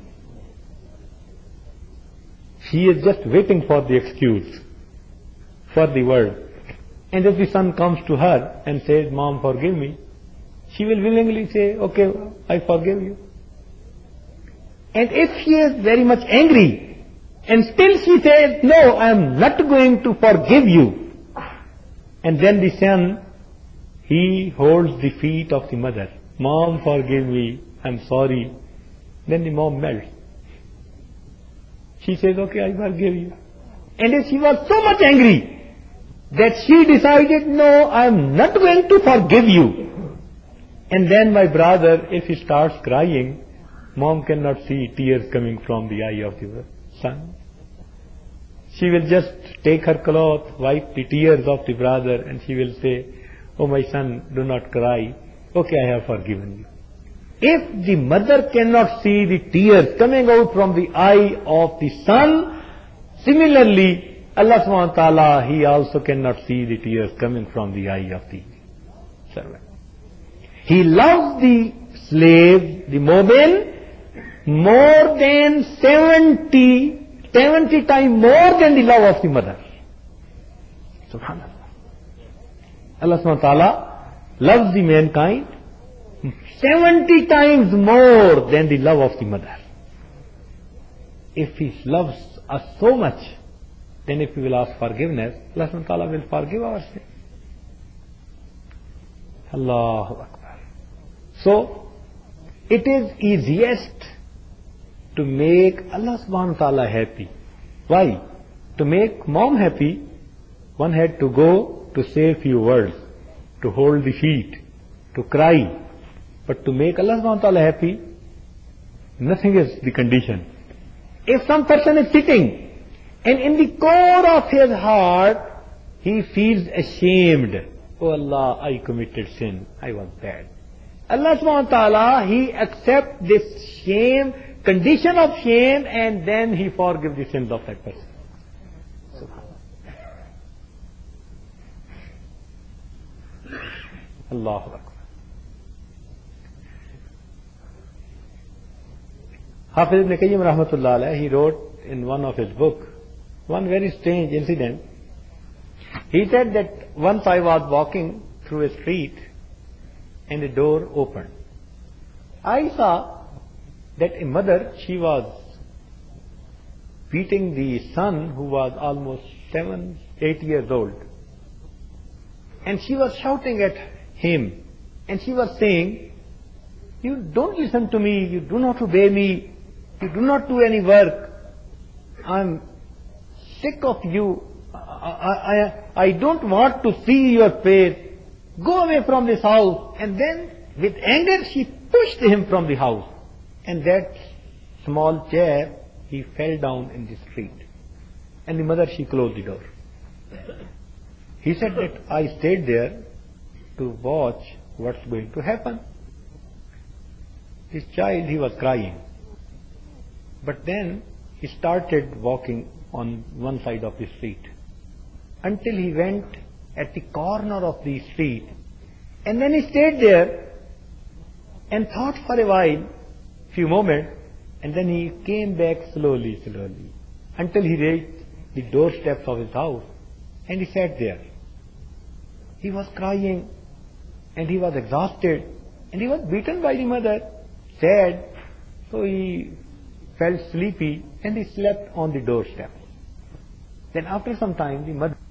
She is just waiting for the excuse, for the word. And if the son comes to her and says, Mom, forgive me, she will willingly say, okay, I forgive you. And if she is very much angry, and still she says, no, I am not going to forgive you. And then the son, he holds the feet of the mother. Mom, forgive me, I am sorry. Then the mom melts. She says, okay, I forgive you. And if she was so much angry that she decided, no, I am not going to forgive you. And then my brother, if he starts crying, mom cannot see tears coming from the eye of the son. She will just take her cloth, wipe the tears of the brother, and she will say, oh my son, do not cry. Okay, I have forgiven you. If the mother cannot see the tears coming out from the eye of the son, similarly, Allah subhanahu wa ta'ala, He also cannot see the tears coming from the eye of the servant. He loves the slave, the mu'min, more than seventy, seventy times more than the love of the mother. Subhanallah. Allah subhanahu wa ta'ala loves the mankind seventy times more than the love of the mother. If He loves us so much, then if we will ask forgiveness, Allah subhanahu wa ta'ala will forgive our sins. Allahu Akbar. So, it is easiest to make Allah subhanahu wa ta'ala happy. Why? To make mom happy, one had to go to say a few words, to hold the feet, to cry. But to make Allah subhanahu wa ta'ala happy, nothing is the condition. If some person is sitting and in the core of his heart he feels ashamed, oh Allah, I committed sin, I was bad. Allah subhanahu wa ta'ala, He accepts this shame, condition of shame, and then He forgives the sins of that person. Allahu Akbar. Hafiz ibn Qayyim rahmatullah alayh, he wrote in one of his books one very strange incident. He said that once I was walking through a street and a door opened. I saw that a mother, she was beating the son who was almost seven, eight years old. And she was shouting at him. And she was saying, you don't listen to me, you do not obey me, you do not do any work. I'm sick of you. I, I, I, I don't want to see your face. Go away from this house. And then with anger she pushed him from the house. And that small chap, he fell down in the street. And the mother, she closed the door. He said that I stayed there to watch what's going to happen. This child, he was crying. But then he started walking on one side of the street until he went at the corner of the street. And then he stayed there and thought for a while, few moments, and then he came back slowly, slowly, until he reached the doorsteps of his house, and he sat there. He was crying, and he was exhausted, and he was beaten by the mother, sad, so he felt sleepy, and he slept on the doorstep. Then after some time, the mother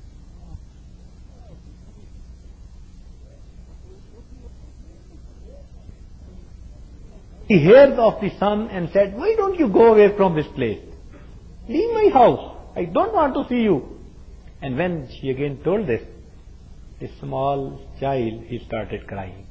He hears of the son and said, why don't you go away from this place? Leave my house. I don't want to see you. And when she again told this, the small child, he started crying.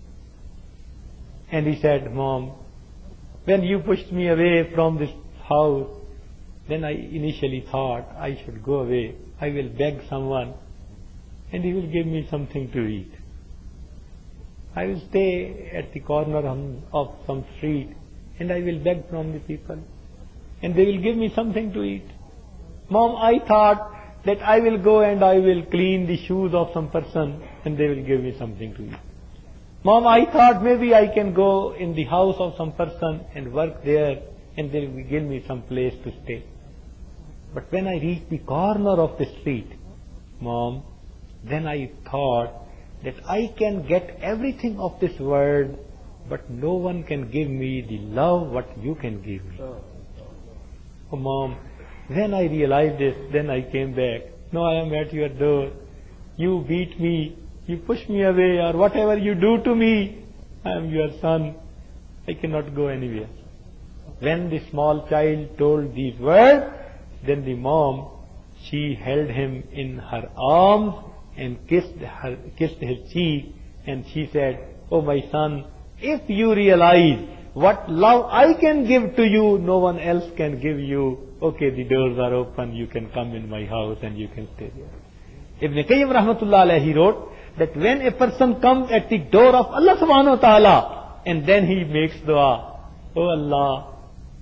And he said, Mom, when you pushed me away from this house, then I initially thought I should go away. I will beg someone and he will give me something to eat. I will stay at the corner of some street and I will beg from the people and they will give me something to eat. Mom, I thought that I will go and I will clean the shoes of some person and they will give me something to eat. Mom, I thought maybe I can go in the house of some person and work there and they will give me some place to stay. But when I reached the corner of the street, Mom, then I thought that I can get everything of this world, but no one can give me the love what you can give me. Oh, Mom, when I realized this, then I came back. No, I am at your door. You beat me, you push me away, or whatever you do to me, I am your son. I cannot go anywhere. When the small child told these words, then the mom, she held him in her arms and kissed her, kissed his cheek, and she said, oh my son, if you realize what love I can give to you, no one else can give you. Okay, the doors are open, you can come in my house and you can stay there. Ibn Qayyim rahmatullah alayhi, he wrote that when a person comes at the door of Allah subhanahu wa ta'ala and then he makes dua, oh Allah,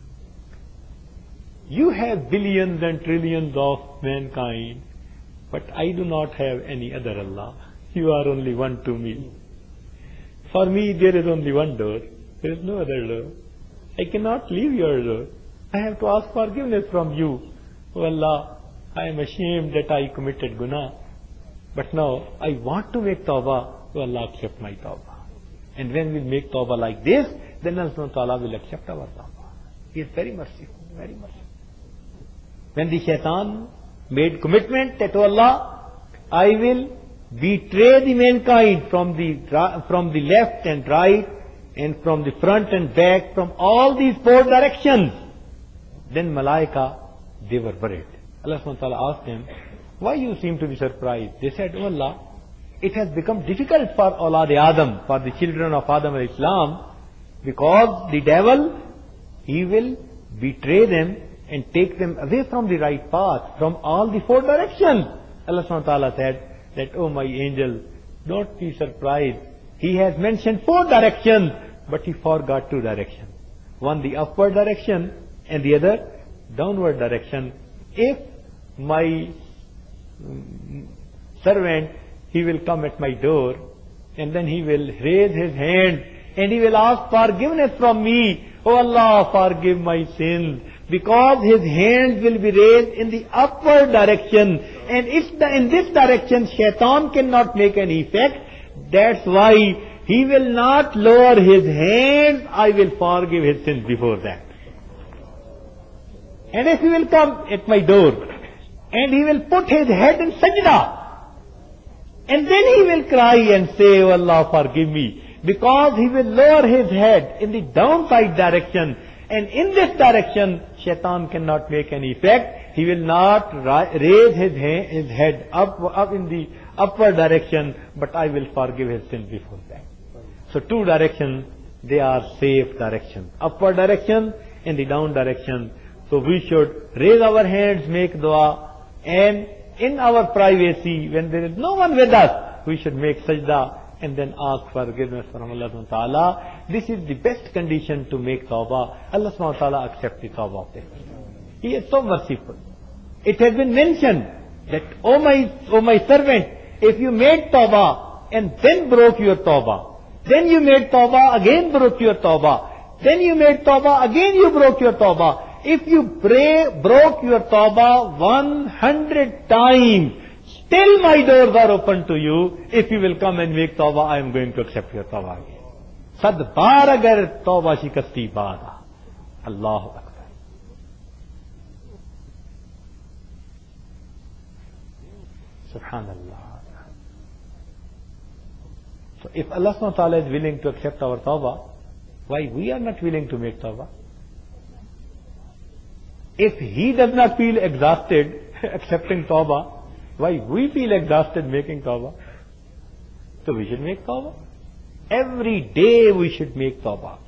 you have billions and trillions of mankind, but I do not have any other Allah. You are only one to me. For me, there is only one door. There is no other door. I cannot leave your door. I have to ask forgiveness from you. Oh Allah, I am ashamed that I committed guna. But now, I want to make tawbah. Oh Allah, accept my tawbah. And when we make tawbah like this, then Allah subhanahu wa ta'ala will accept our tawbah. He is very merciful, very merciful. When the shaitan made commitment that, oh Allah, I will betray the mankind from the, from the left and right and from the front and back, from all these four directions, then Malaika, they were worried. Allah subhanahu wa ta'ala asked them, why you seem to be surprised? They said, oh Allah, it has become difficult for Awlad Adam, for the children of Adam alayhi Islam, because the devil, he will betray them and take them away from the right path, from all the four directions. Allah subhanahu wa ta'ala said that, oh my angel, don't be surprised. He has mentioned four directions, but he forgot two directions. One the upward direction and the other downward direction. If my servant, he will come at my door and then he will raise his hand and he will ask forgiveness from me. Oh Allah, forgive my sins. Because his hands will be raised in the upward direction. And if the, in this direction shaitan cannot make any effect, that's why he will not lower his hands. I will forgive his sins before that. And if he will come at my door, and he will put his head in sajda, and then he will cry and say, oh Allah, forgive me. Because he will lower his head in the downside direction. And in this direction, shaitan cannot make any effect. He will not raise his, ha- his head up, up in the upward direction, but I will forgive his sins before that. So two directions, they are safe directions. Upward direction and the down direction. So we should raise our hands, make dua, and in our privacy, when there is no one with us, we should make sajda and then ask forgiveness from Allah subhanahu wa ta'ala. This is the best condition to make tawbah. Allah subhanahu wa ta'ala accepts the tawbah of this. He is so merciful. It has been mentioned that, oh my, oh my servant, if you made tawbah and then broke your tawbah, then you made tawbah, again broke your tawbah, then you made tawbah, again you broke your tawbah. If you pray, broke your tawbah one hundred times, still my doors are open to you. If you will come and make tawbah, I am going to accept your tawbah again. Sad baar agar tawbah shikasti baada. Allahu Akbar. Subhanallah. So if Allah subhanahu wa ta'ala is willing to accept our tawbah, why we are not willing to make tawbah? If he does not feel exhausted accepting tawbah, why we feel exhausted making tawbah? So we should make tawbah. Every day we should make tawbah.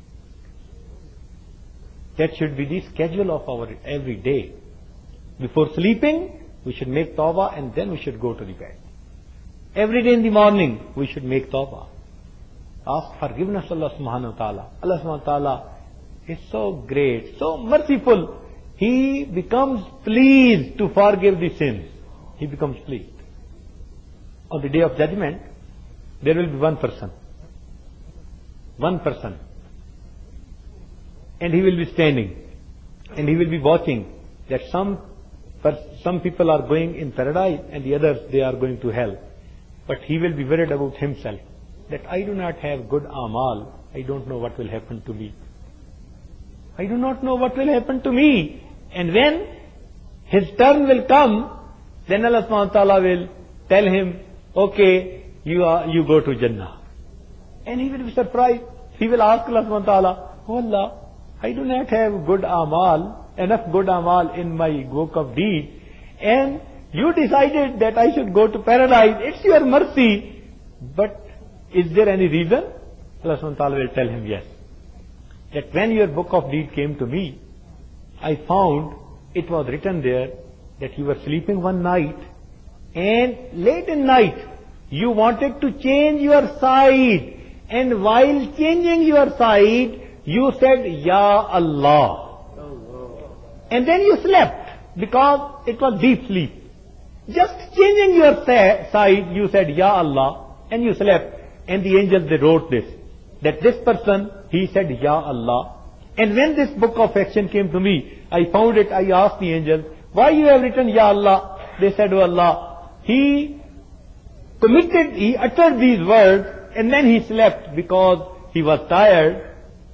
That should be the schedule of our every day. Before sleeping, we should make tawbah and then we should go to the bed. Every day in the morning, we should make tawbah. Ask forgiveness Allah subhanahu wa ta'ala. Allah subhanahu wa ta'ala is so great, so merciful. He becomes pleased to forgive the sins. He becomes pleased. On the day of judgment, there will be one person. One person. And he will be standing. And he will be watching that some, some people are going in paradise and the others, they are going to hell. But he will be worried about himself. That I do not have good amal. I don't know what will happen to me. I do not know what will happen to me. And when his turn will come, then Allah subhanahu wa ta'ala will tell him, okay, you are, you go to Jannah. And he will be surprised. He will ask Allah subhanahu wa ta'ala, oh Allah, I do not have good amal, enough good amal in my book of deeds. And you decided that I should go to paradise. It's your mercy. But is there any reason? Allah subhanahu wa ta'ala will tell him, yes. That when your book of deeds came to me, I found it was written there that you were sleeping one night and late in night you wanted to change your side, and while changing your side you said Ya Allah, and then you slept because it was deep sleep. Just changing your side you said Ya Allah and you slept, and the angels they wrote this, that this person he said Ya Allah. And when this book of action came to me, I found it, I asked the angels, why you have written Ya Allah? They said, oh Allah, he committed, he uttered these words and then he slept because he was tired.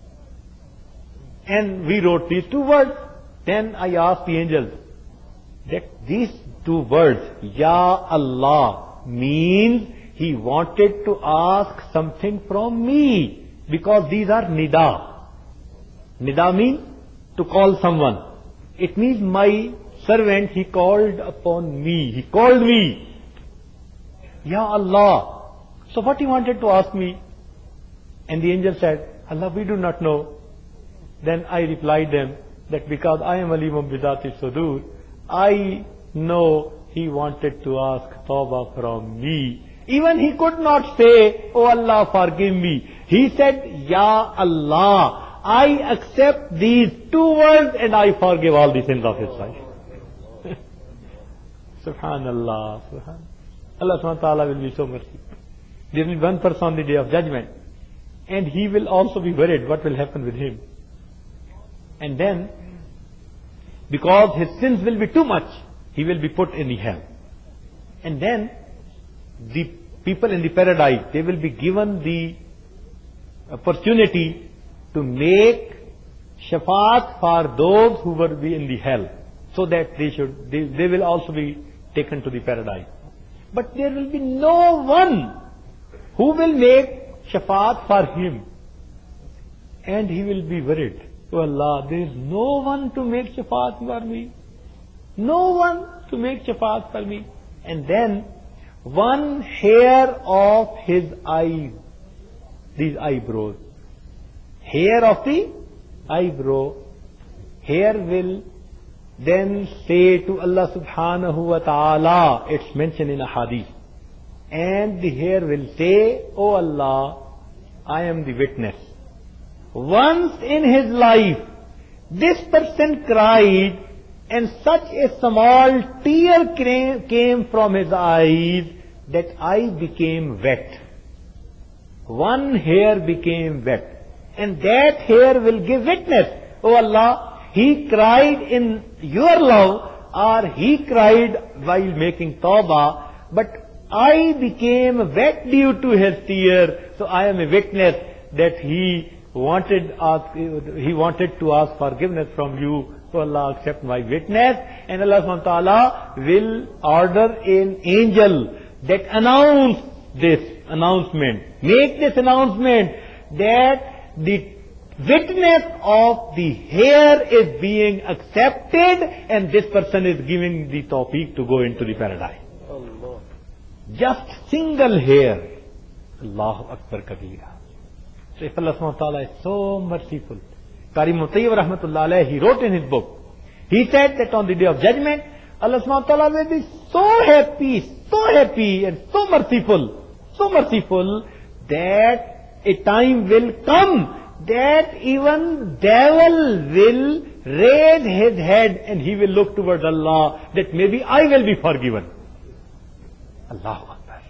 And we wrote these two words. Then I asked the angels that these two words, Ya Allah, means he wanted to ask something from me, because these are nida. Nida means to call someone. It means my servant, he called upon me. He called me. Ya Allah. So what he wanted to ask me? And the angel said, Allah, we do not know. Then I replied them that because I am Alimum Bidati Sudur, I know he wanted to ask Tawbah from me. Even he could not say, oh Allah, forgive me. He said, Ya Allah, I accept these two words and I forgive all the sins of his life. Subhanallah, Subhanallah. Allah subhanahu wa ta'ala will be so merciful. There will be one person on the day of judgment, and he will also be worried what will happen with him. And then, because his sins will be too much, he will be put in the hell. And then, the people in the paradise, they will be given the opportunity to make shafaat for those who will be in the hell, so that they should, they, they will also be taken to the paradise. But there will be no one who will make shafaat for him. And he will be worried. Oh Allah, there is no one to make shafaat for me. No one to make shafaat for me. And then, one hair of his eyes, these eyebrows, hair of the eyebrow, hair will then say to Allah subhanahu wa ta'ala, it's mentioned in a hadith, and the hair will say, oh Allah, I am the witness. Once in his life, this person cried, and such a small tear came from his eyes that I became wet. One hair became wet. And that hair will give witness. Oh Allah, he cried in your love, or he cried while making tawbah, but I became wet due to his tear, so I am a witness that he wanted ask, he wanted to ask forgiveness from you. So Allah accept my witness, and Allah subhanahu wa ta'ala will order an angel that announce this announcement, make this announcement that the witness of the hair is being accepted, and this person is giving the tawfiq to go into the paradise. Allah. Just single hair. Allahu Akbar Kabira. So if Allah subhanahu wa ta'ala is so merciful, Qari Mutayyib rahmatullah alayhi, he wrote in his book, he said that on the day of judgment, Allah subhanahu wa ta'ala will be so happy, so happy and so merciful, so merciful that a time will come that even devil will raise his head and he will look towards Allah, that maybe I will be forgiven. Allahu Akbar.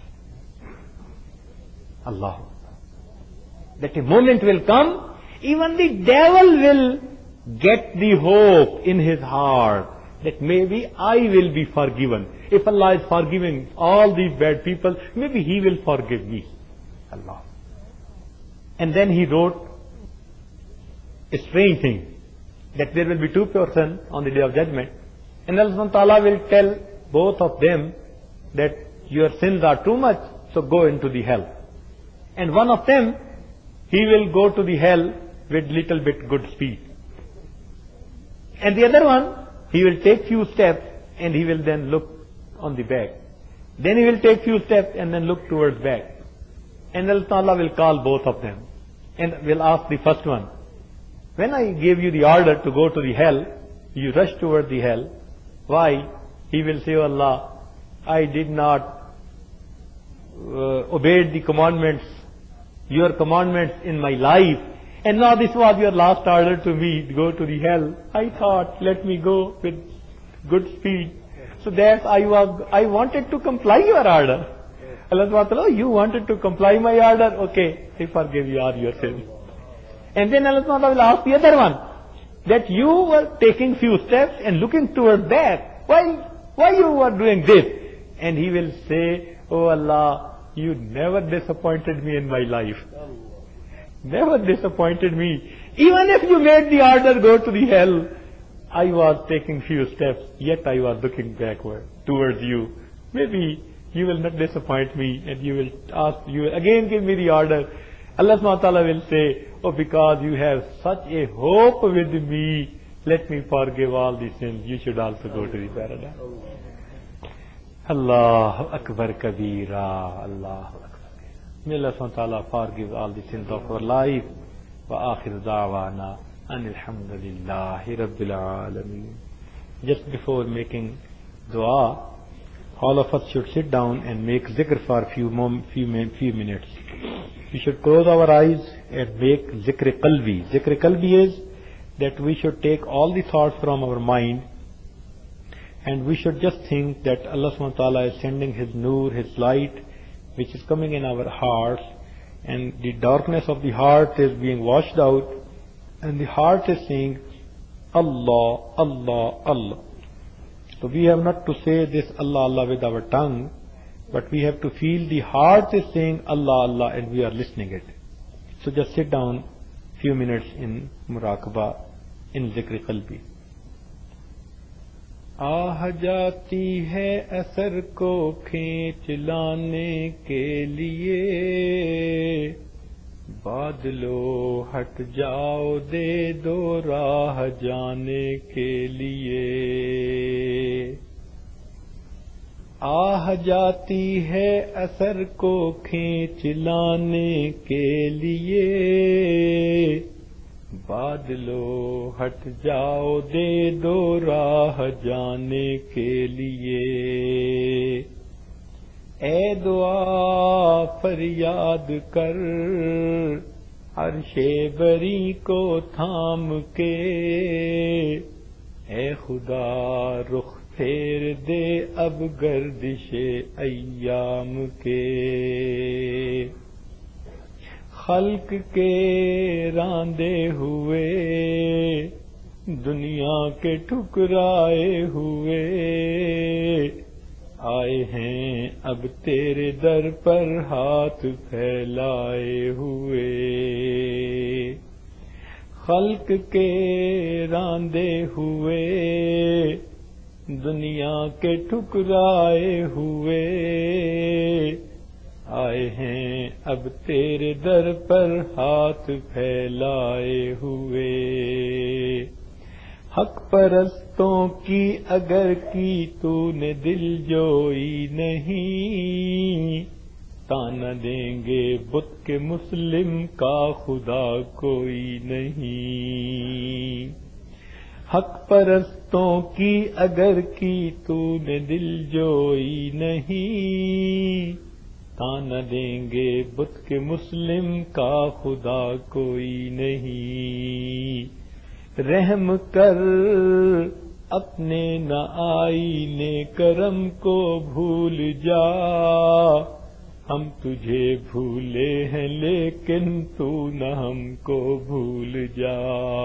Allahu Akbar. That a moment will come, even the devil will get the hope in his heart that maybe I will be forgiven. If Allah is forgiving all these bad people, maybe He will forgive me. Allah. And then he wrote a strange thing, that there will be two persons on the day of judgment, and Allah subhanahu wa ta'ala will tell both of them that your sins are too much, so go into the hell. And one of them, he will go to the hell with little bit good speed. And the other one, he will take few steps and he will then look on the back. Then he will take few steps and then look towards back. And Allah will call both of them and will ask the first one, when I gave you the order to go to the hell, you rushed toward the hell. Why? He will say, oh Allah, I did not uh, obey the commandments, your commandments in my life. And now this was your last order to me, to go to the hell. I thought, let me go with good speed. So that I was, I wanted to comply your order. Allah subhanahu wa ta'ala, oh, you wanted to comply my order? Okay, I forgive you all your sins. And then Allah subhanahu wa ta'ala will ask the other one, that you were taking few steps and looking towards that. Why, why you were doing this? And he will say, oh Allah, you never disappointed me in my life. Never disappointed me. Even if you made the order go to the hell, I was taking few steps, yet I was looking backward towards you. Maybe you will not disappoint me and you will ask, you will again give me the order. Allah subhanahu wa ta'ala will say, oh, because you have such a hope with me, let me forgive all the sins. You should also go to the paradise. Allahu Akbar Kabira. Allahu Akbar. May Allah subhanahu wa ta'ala forgive all the sins of our life. Wa akhir da'wana an alhamdulillahi rabbil alameen. Just before making dua, all of us should sit down and make zikr for a few, mom, few, few minutes. We should close our eyes and make zikr qalbi. Zikr qalbi is that we should take all the thoughts from our mind and we should just think that Allah subhanahu wa ta'ala is sending His nur, His light, which is coming in our hearts, and the darkness of the heart is being washed out, and the heart is saying, Allah, Allah, Allah. So we have not to say this Allah, Allah with our tongue, but we have to feel the heart is saying Allah, Allah, and we are listening it. So just sit down few minutes in muraqabah, in zikr qalbi. آہ جاتی ہے اثر کو کھینچ لانے کے لیے، بادلو ہٹ جاؤ دے دو راہ جانے کے لیے. آہ جاتی ہے اثر کو کھینچ لانے کے لیے، بادلو ہٹ جاؤ دے دو راہ جانے کے لیے. اے دعا فریاد کر عرش بری کو تھام کے، اے خدا رخ پھیر دے اب گردش ایام کے. خلق کے راندے ہوئے دنیا کے ٹھکرائے ہوئے، آئے ہیں اب تیرے در پر ہاتھ پھیلائے ہوئے. خلق کے راندے ہوئے دنیا کے ٹھکرائے ہوئے، آئے ہیں اب تیرے در پر ہاتھ پھیلائے ہوئے. حق پرستوں کی اگر کی تو نے دل جوئی نہیں، تانا دیں گے بت کے مسلم کا خدا کوئی نہیں. حق پرستوں کی اگر کی تو نے دل جوئی نہیں، تانا دیں گے بت کے مسلم کا خدا کوئی نہیں. رحم کر اپنے نہ آئینے کرم کو بھول جا، ہم تجھے بھولے ہیں لیکن تو نہ ہم کو بھول جا.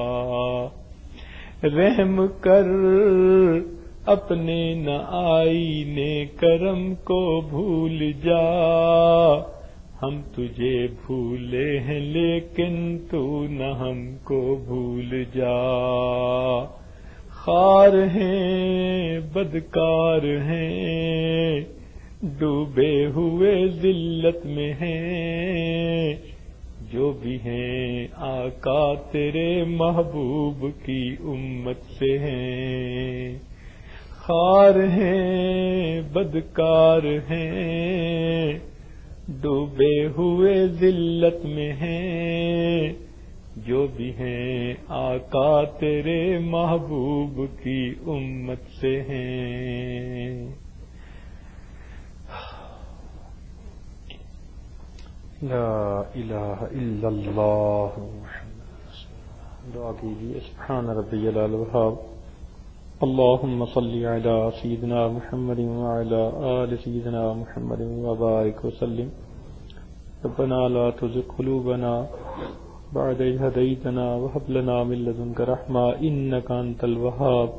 رحم کر اپنے نہ آئینے کرم کو بھول جا، ہم تجھے بھولے ہیں لیکن تو نہ ہم کو بھول جا. خار ہیں بدکار ہیں ڈوبے ہوئے ذلت میں ہیں، جو بھی ہیں آقا تیرے محبوب کی امت سے ہیں. خار ہیں بدکار ہیں ڈوبے ہوئے ذلت میں ہیں، جو بھی ہیں آقا تیرے محبوب کی امت سے ہیں. لا الہ الا اللہ. دعا کیجیے. سبحان ربی الوہاب. اللہم صلی علی سیدنا محمد وعلی آل سیدنا محمد وبارک وسلم. ربنا لا تزغ قلوبنا بعد إذ هديتنا وهب لنا من لدنك رحمة إنك أنت الوهاب.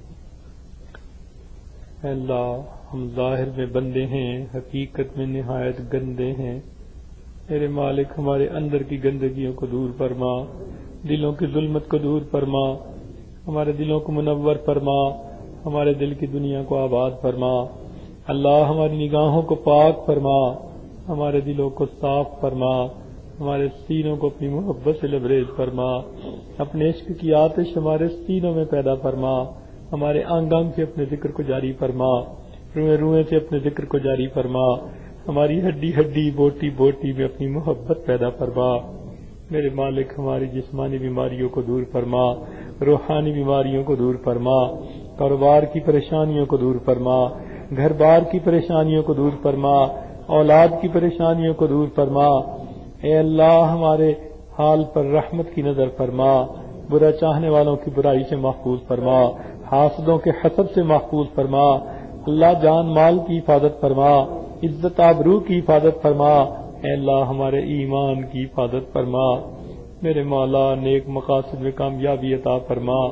اے اللہ، ہم ظاہر میں بندے ہیں، حقیقت میں نہایت گندے ہیں. میرے مالک، ہمارے اندر کی گندگیوں کو دور فرما، دلوں کی ظلمت کو دور فرما، ہمارے دلوں کو منور فرما، ہمارے دل کی دنیا کو آباد فرما. اللہ، ہماری نگاہوں کو پاک فرما، ہمارے دلوں کو صاف فرما، ہمارے سینوں کو اپنی محبت سے لبریز فرما. اپنے عشق کی آتش ہمارے سینوں میں پیدا فرما، ہمارے آنگ آنگ سے اپنے ذکر کو جاری فرما، روئے روئے سے اپنے ذکر کو جاری فرما، ہماری ہڈی ہڈی بوٹی بوٹی میں اپنی محبت پیدا فرما. میرے مالک، ہماری جسمانی بیماریوں کو دور فرما، روحانی بیماریوں کو دور فرما، کاروبار کی پریشانیوں کو دور فرما، گھر بار کی پریشانیوں کو دور فرما، اولاد کی پریشانیوں کو دور فرما. اے اللہ، ہمارے حال پر رحمت کی نظر فرما، برا چاہنے والوں کی برائی سے محفوظ فرما، حاسدوں کے حسد سے محفوظ فرما. اللہ، جان مال کی حفاظت فرما، عزت آبرو کی حفاظت فرما. اے اللہ، ہمارے ایمان کی حفاظت فرما. میرے مولا، نیک مقاصد میں کامیابی عطا فرما.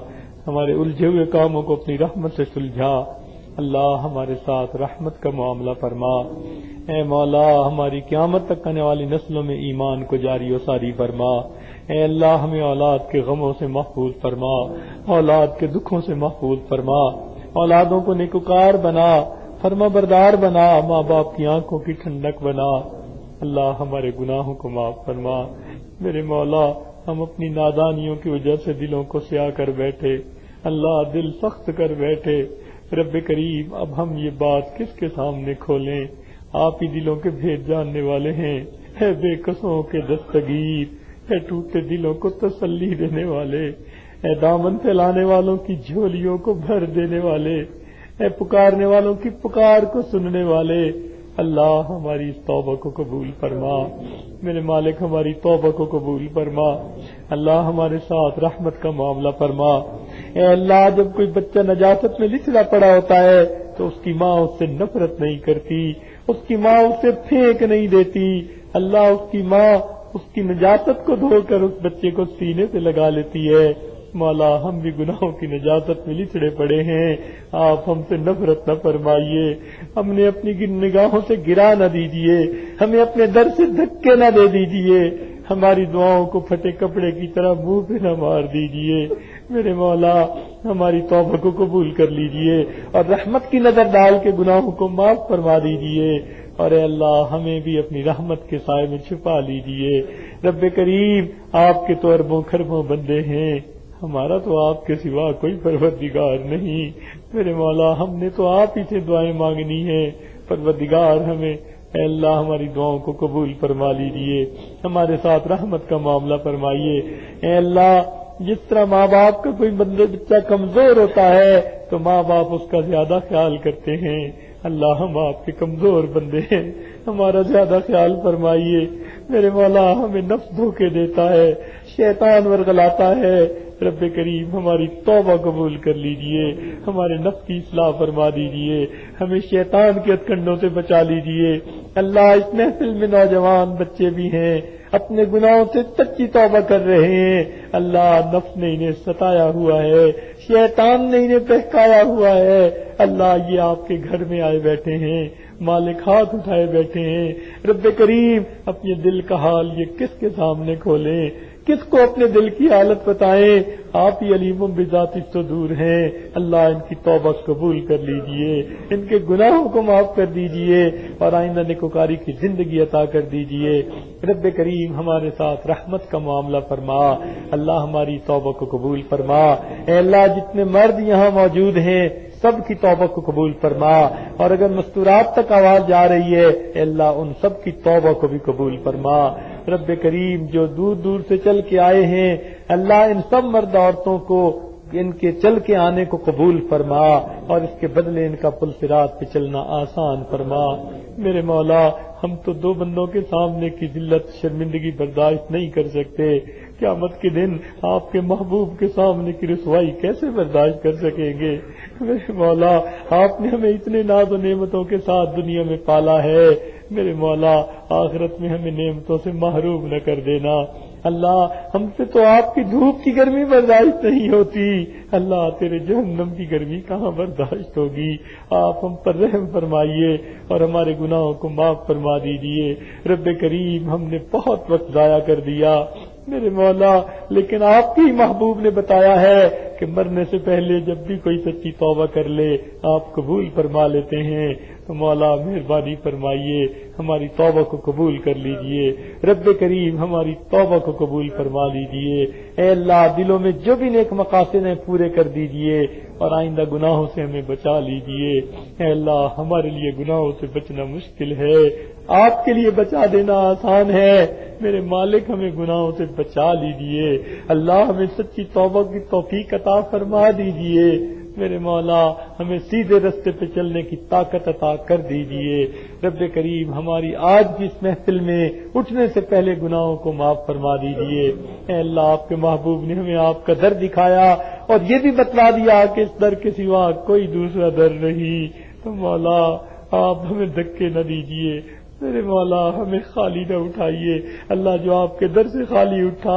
ہمارے الجھے ہوئے کاموں کو اپنی رحمت سے سلجھا. اللہ ہمارے ساتھ رحمت کا معاملہ فرما. اے مولا ہماری قیامت تک آنے والی نسلوں میں ایمان کو جاری و ساری فرما. اے اللہ ہمیں اولاد کے غموں سے محفوظ فرما, اولاد کے دکھوں سے محفوظ فرما, اولادوں کو نیکوکار بنا, فرما بردار بنا, ماں باپ کی آنکھوں کی ٹھنڈک بنا. اللہ ہمارے گناہوں کو معاف فرما. میرے مولا ہم اپنی نادانیوں کی وجہ سے دلوں کو سیاہ کر بیٹھے, اللہ دل سخت کر بیٹھے. رب کریم اب ہم یہ بات کس کے سامنے کھولیں؟ آپ ہی دلوں کے بھید جاننے والے ہیں. اے بے قصوں کے دستگیر, اے ٹوٹے دلوں کو تسلی دینے والے, اے دامن پھیلانے والوں کی جھولیوں کو بھر دینے والے, اے پکارنے والوں کی پکار کو سننے والے. اللہ ہماری اس توبہ کو قبول فرما. میرے مالک ہماری توبہ کو قبول فرما. اللہ ہمارے ساتھ رحمت کا معاملہ فرما. اے اللہ جب کوئی بچہ نجاست میں لچڑا پڑا ہوتا ہے تو اس کی ماں اس سے نفرت نہیں کرتی, اس کی ماں اسے پھینک نہیں دیتی. اللہ اس کی ماں اس کی نجاست کو دھو کر اس بچے کو سینے سے لگا لیتی ہے. مولا ہم بھی گناہوں کی نجاست میں لچڑے پڑے ہیں, آپ ہم سے نفرت نہ فرمائیے, ہم نے اپنی نگاہوں سے گرا نہ دیجیے, ہمیں اپنے در سے دھکے نہ دے دیجیے, ہماری دعاؤں کو پھٹے کپڑے کی طرح منہ پہ نہ مار دیجیے. میرے مولا ہماری توبہ کو قبول کر لیجیے اور رحمت کی نظر ڈال کے گناہوں کو معاف فرما دیجیے. اور اے اللہ ہمیں بھی اپنی رحمت کے سائے میں چھپا لیجیے. رب کریم آپ کے تو اربوں خربوں بندے ہیں, ہمارا تو آپ کے سوا کوئی پروردگار نہیں. میرے مولا ہم نے تو آپ ہی سے دعائیں مانگنی ہیں. پروردگار ہمیں اے اللہ ہماری دعاؤں کو قبول فرما لیجیے, ہمارے ساتھ رحمت کا معاملہ فرمائیے. اے اللہ جس طرح ماں باپ کا کوئی بندے بچہ کمزور ہوتا ہے تو ماں باپ اس کا زیادہ خیال کرتے ہیں, اللہ ہم آپ کے کمزور بندے ہیں, ہمارا زیادہ خیال فرمائیے. میرے مولا ہمیں نفس دھوکے دیتا ہے, شیطان ورغلاتا ہے. رب کریم ہماری توبہ قبول کر لیجئے, ہمارے نفس کی اصلاح فرما دیجئے, ہمیں شیطان کے ہتھکنڈوں سے بچا لیجئے. اللہ اس محفل میں نوجوان بچے بھی ہیں, اپنے گناہوں سے سچی توبہ کر رہے ہیں. اللہ نفس نے انہیں ستایا ہوا ہے, شیطان نے انہیں بہکایا ہوا ہے. اللہ یہ آپ کے گھر میں آئے بیٹھے ہیں, مالک ہاتھ اٹھائے بیٹھے ہیں. رب کریم اپنے دل کا حال یہ کس کے سامنے کھولیں, کس کو اپنے دل کی حالت بتائیں؟ آپ ہی علیم بذات الصدور ہیں. اللہ ان کی توبہ قبول کر لیجئے, ان کے گناہوں کو معاف کر دیجئے اور آئندہ نیکوکاری کی زندگی عطا کر دیجئے. رب کریم ہمارے ساتھ رحمت کا معاملہ فرما. اللہ ہماری توبہ کو قبول فرما. اے اللہ جتنے مرد یہاں موجود ہیں سب کی توبہ کو قبول فرما, اور اگر مستورات تک آواز جا رہی ہے اے اللہ ان سب کی توبہ کو بھی قبول فرما. رب کریم جو دور دور سے چل کے آئے ہیں اللہ ان سب مرد عورتوں کو ان کے چل کے آنے کو قبول فرما, اور اس کے بدلے ان کا پل صراط پہ چلنا آسان فرما. میرے مولا ہم تو دو بندوں کے سامنے کی ذلت شرمندگی برداشت نہیں کر سکتے, قیامت کے دن آپ کے محبوب کے سامنے کی رسوائی کیسے برداشت کر سکیں گے؟ میرے مولا آپ نے ہمیں اتنے ناز و نعمتوں کے ساتھ دنیا میں پالا ہے, میرے مولا آخرت میں ہمیں نعمتوں سے محروم نہ کر دینا. اللہ ہم سے تو آپ کی دھوپ کی گرمی برداشت نہیں ہوتی, اللہ تیرے جہنم کی گرمی کہاں برداشت ہوگی. آپ ہم پر رحم فرمائیے اور ہمارے گناہوں کو معاف فرما دیجیے. رب کریم ہم نے بہت وقت ضائع کر دیا میرے مولا, لیکن آپ کی محبوب نے بتایا ہے کہ مرنے سے پہلے جب بھی کوئی سچی توبہ کر لے آپ قبول فرما لیتے ہیں. تو مولا مہربانی فرمائیے ہماری توبہ کو قبول کر لیجئے. رب کریم ہماری توبہ کو قبول فرما لیجئے. اے اللہ دلوں میں جو بھی نیک مقاصد ہیں پورے کر دیجئے اور آئندہ گناہوں سے ہمیں بچا لیجئے. اے اللہ ہمارے لیے گناہوں سے بچنا مشکل ہے, آپ کے لیے بچا دینا آسان ہے. میرے مالک ہمیں گناہوں سے بچا لیجئے. اللہ ہمیں سچی توبہ کی توفیق عطا فرما دیجئے. میرے مولا ہمیں سیدھے رستے پہ چلنے کی طاقت عطا کر دیجئے. رب کریم ہماری آج کی اس محفل میں اٹھنے سے پہلے گناہوں کو معاف فرما دیجئے. اے اللہ آپ کے محبوب نے ہمیں آپ کا در دکھایا اور یہ بھی بتلا دیا کہ اس در کے سوا کوئی دوسرا در نہیں. تو مولا آپ ہمیں دھکے نہ دیجئے, میرے مولا ہمیں خالی نہ اٹھائیے. اللہ جو آپ کے در سے خالی اٹھا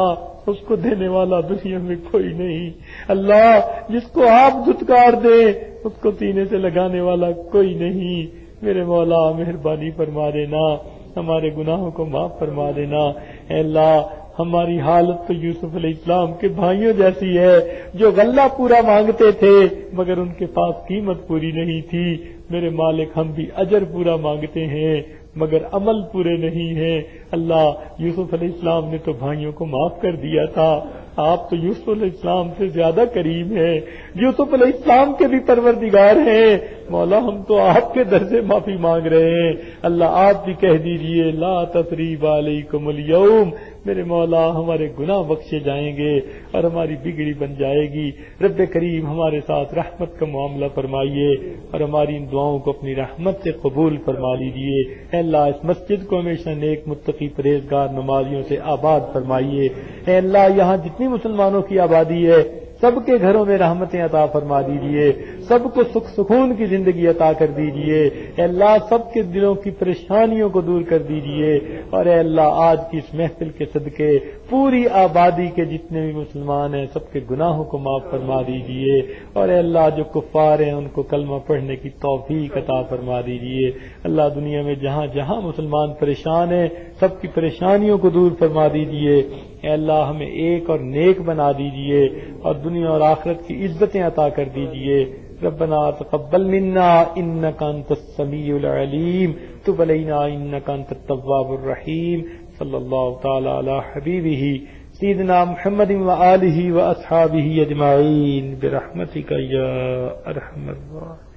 اس کو دینے والا دنیا میں کوئی نہیں۔ اللہ جس کو آپ دھتکار دیں اس کو سینے سے لگانے والا کوئی نہیں۔ میرے مولا مہربانی فرما دینا، ہمارے گناہوں کو معاف فرما دینا۔ اے اللہ ہماری حالت تو یوسف علیہ السلام کے بھائیوں جیسی ہے جو غلہ پورا مانگتے تھے مگر ان کے پاس قیمت پوری نہیں تھی۔ میرے مالک ہم بھی اجر پورا مانگتے ہیں مگر عمل پورے نہیں ہیں۔ اللہ یوسف علیہ السلام نے تو بھائیوں کو معاف کر دیا تھا، آپ تو یوسف علیہ السلام سے زیادہ کریم ہیں، یوسف علیہ السلام کے بھی پروردگار ہیں۔ مولا ہم تو آپ کے در سے معافی مانگ رہے ہیں۔ اللہ آپ بھی کہہ دیجئے لا تثریب علیکم الیوم، میرے مولا ہمارے گناہ بخشے جائیں گے اور ہماری بگڑی بن جائے گی۔ رب کریم ہمارے ساتھ رحمت کا معاملہ فرمائیے اور ہماری ان دعاؤں کو اپنی رحمت سے قبول فرما لیجیے۔ اے اللہ اس مسجد کو ہمیشہ نیک متقی پرہیزگار نمازیوں سے آباد فرمائیے۔ اے اللہ یہاں جتنی مسلمانوں کی آبادی ہے سب کے گھروں میں رحمتیں عطا فرما دیجیے، سب کو سکھ سکون کی زندگی عطا کر دیجیے۔ اے اللہ سب کے دلوں کی پریشانیوں کو دور کر دیجیے، اور اے اللہ آج کی اس محفل کے صدقے پوری آبادی کے جتنے بھی مسلمان ہیں سب کے گناہوں کو معاف فرما دیجیے، اور اے اللہ جو کفار ہیں ان کو کلمہ پڑھنے کی توفیق عطا فرما دیجیے۔ اللہ دنیا میں جہاں جہاں مسلمان پریشان ہیں سب کی پریشانیوں کو دور فرما دیجیے۔ اے اللہ ہمیں ایک اور نیک بنا دیجیے اور دنیا اور آخرت کی عزتیں عطا کر دیجیے۔ ربنا تقبل منا انک انت السمیع العلیم تب علینا انک انت التواب الرحیم۔ صلی اللہ تعالی علی حبیبہ سیدنا محمد وآلہ واصحابہ اجمعین برحمتک یا ارحم الراحمین۔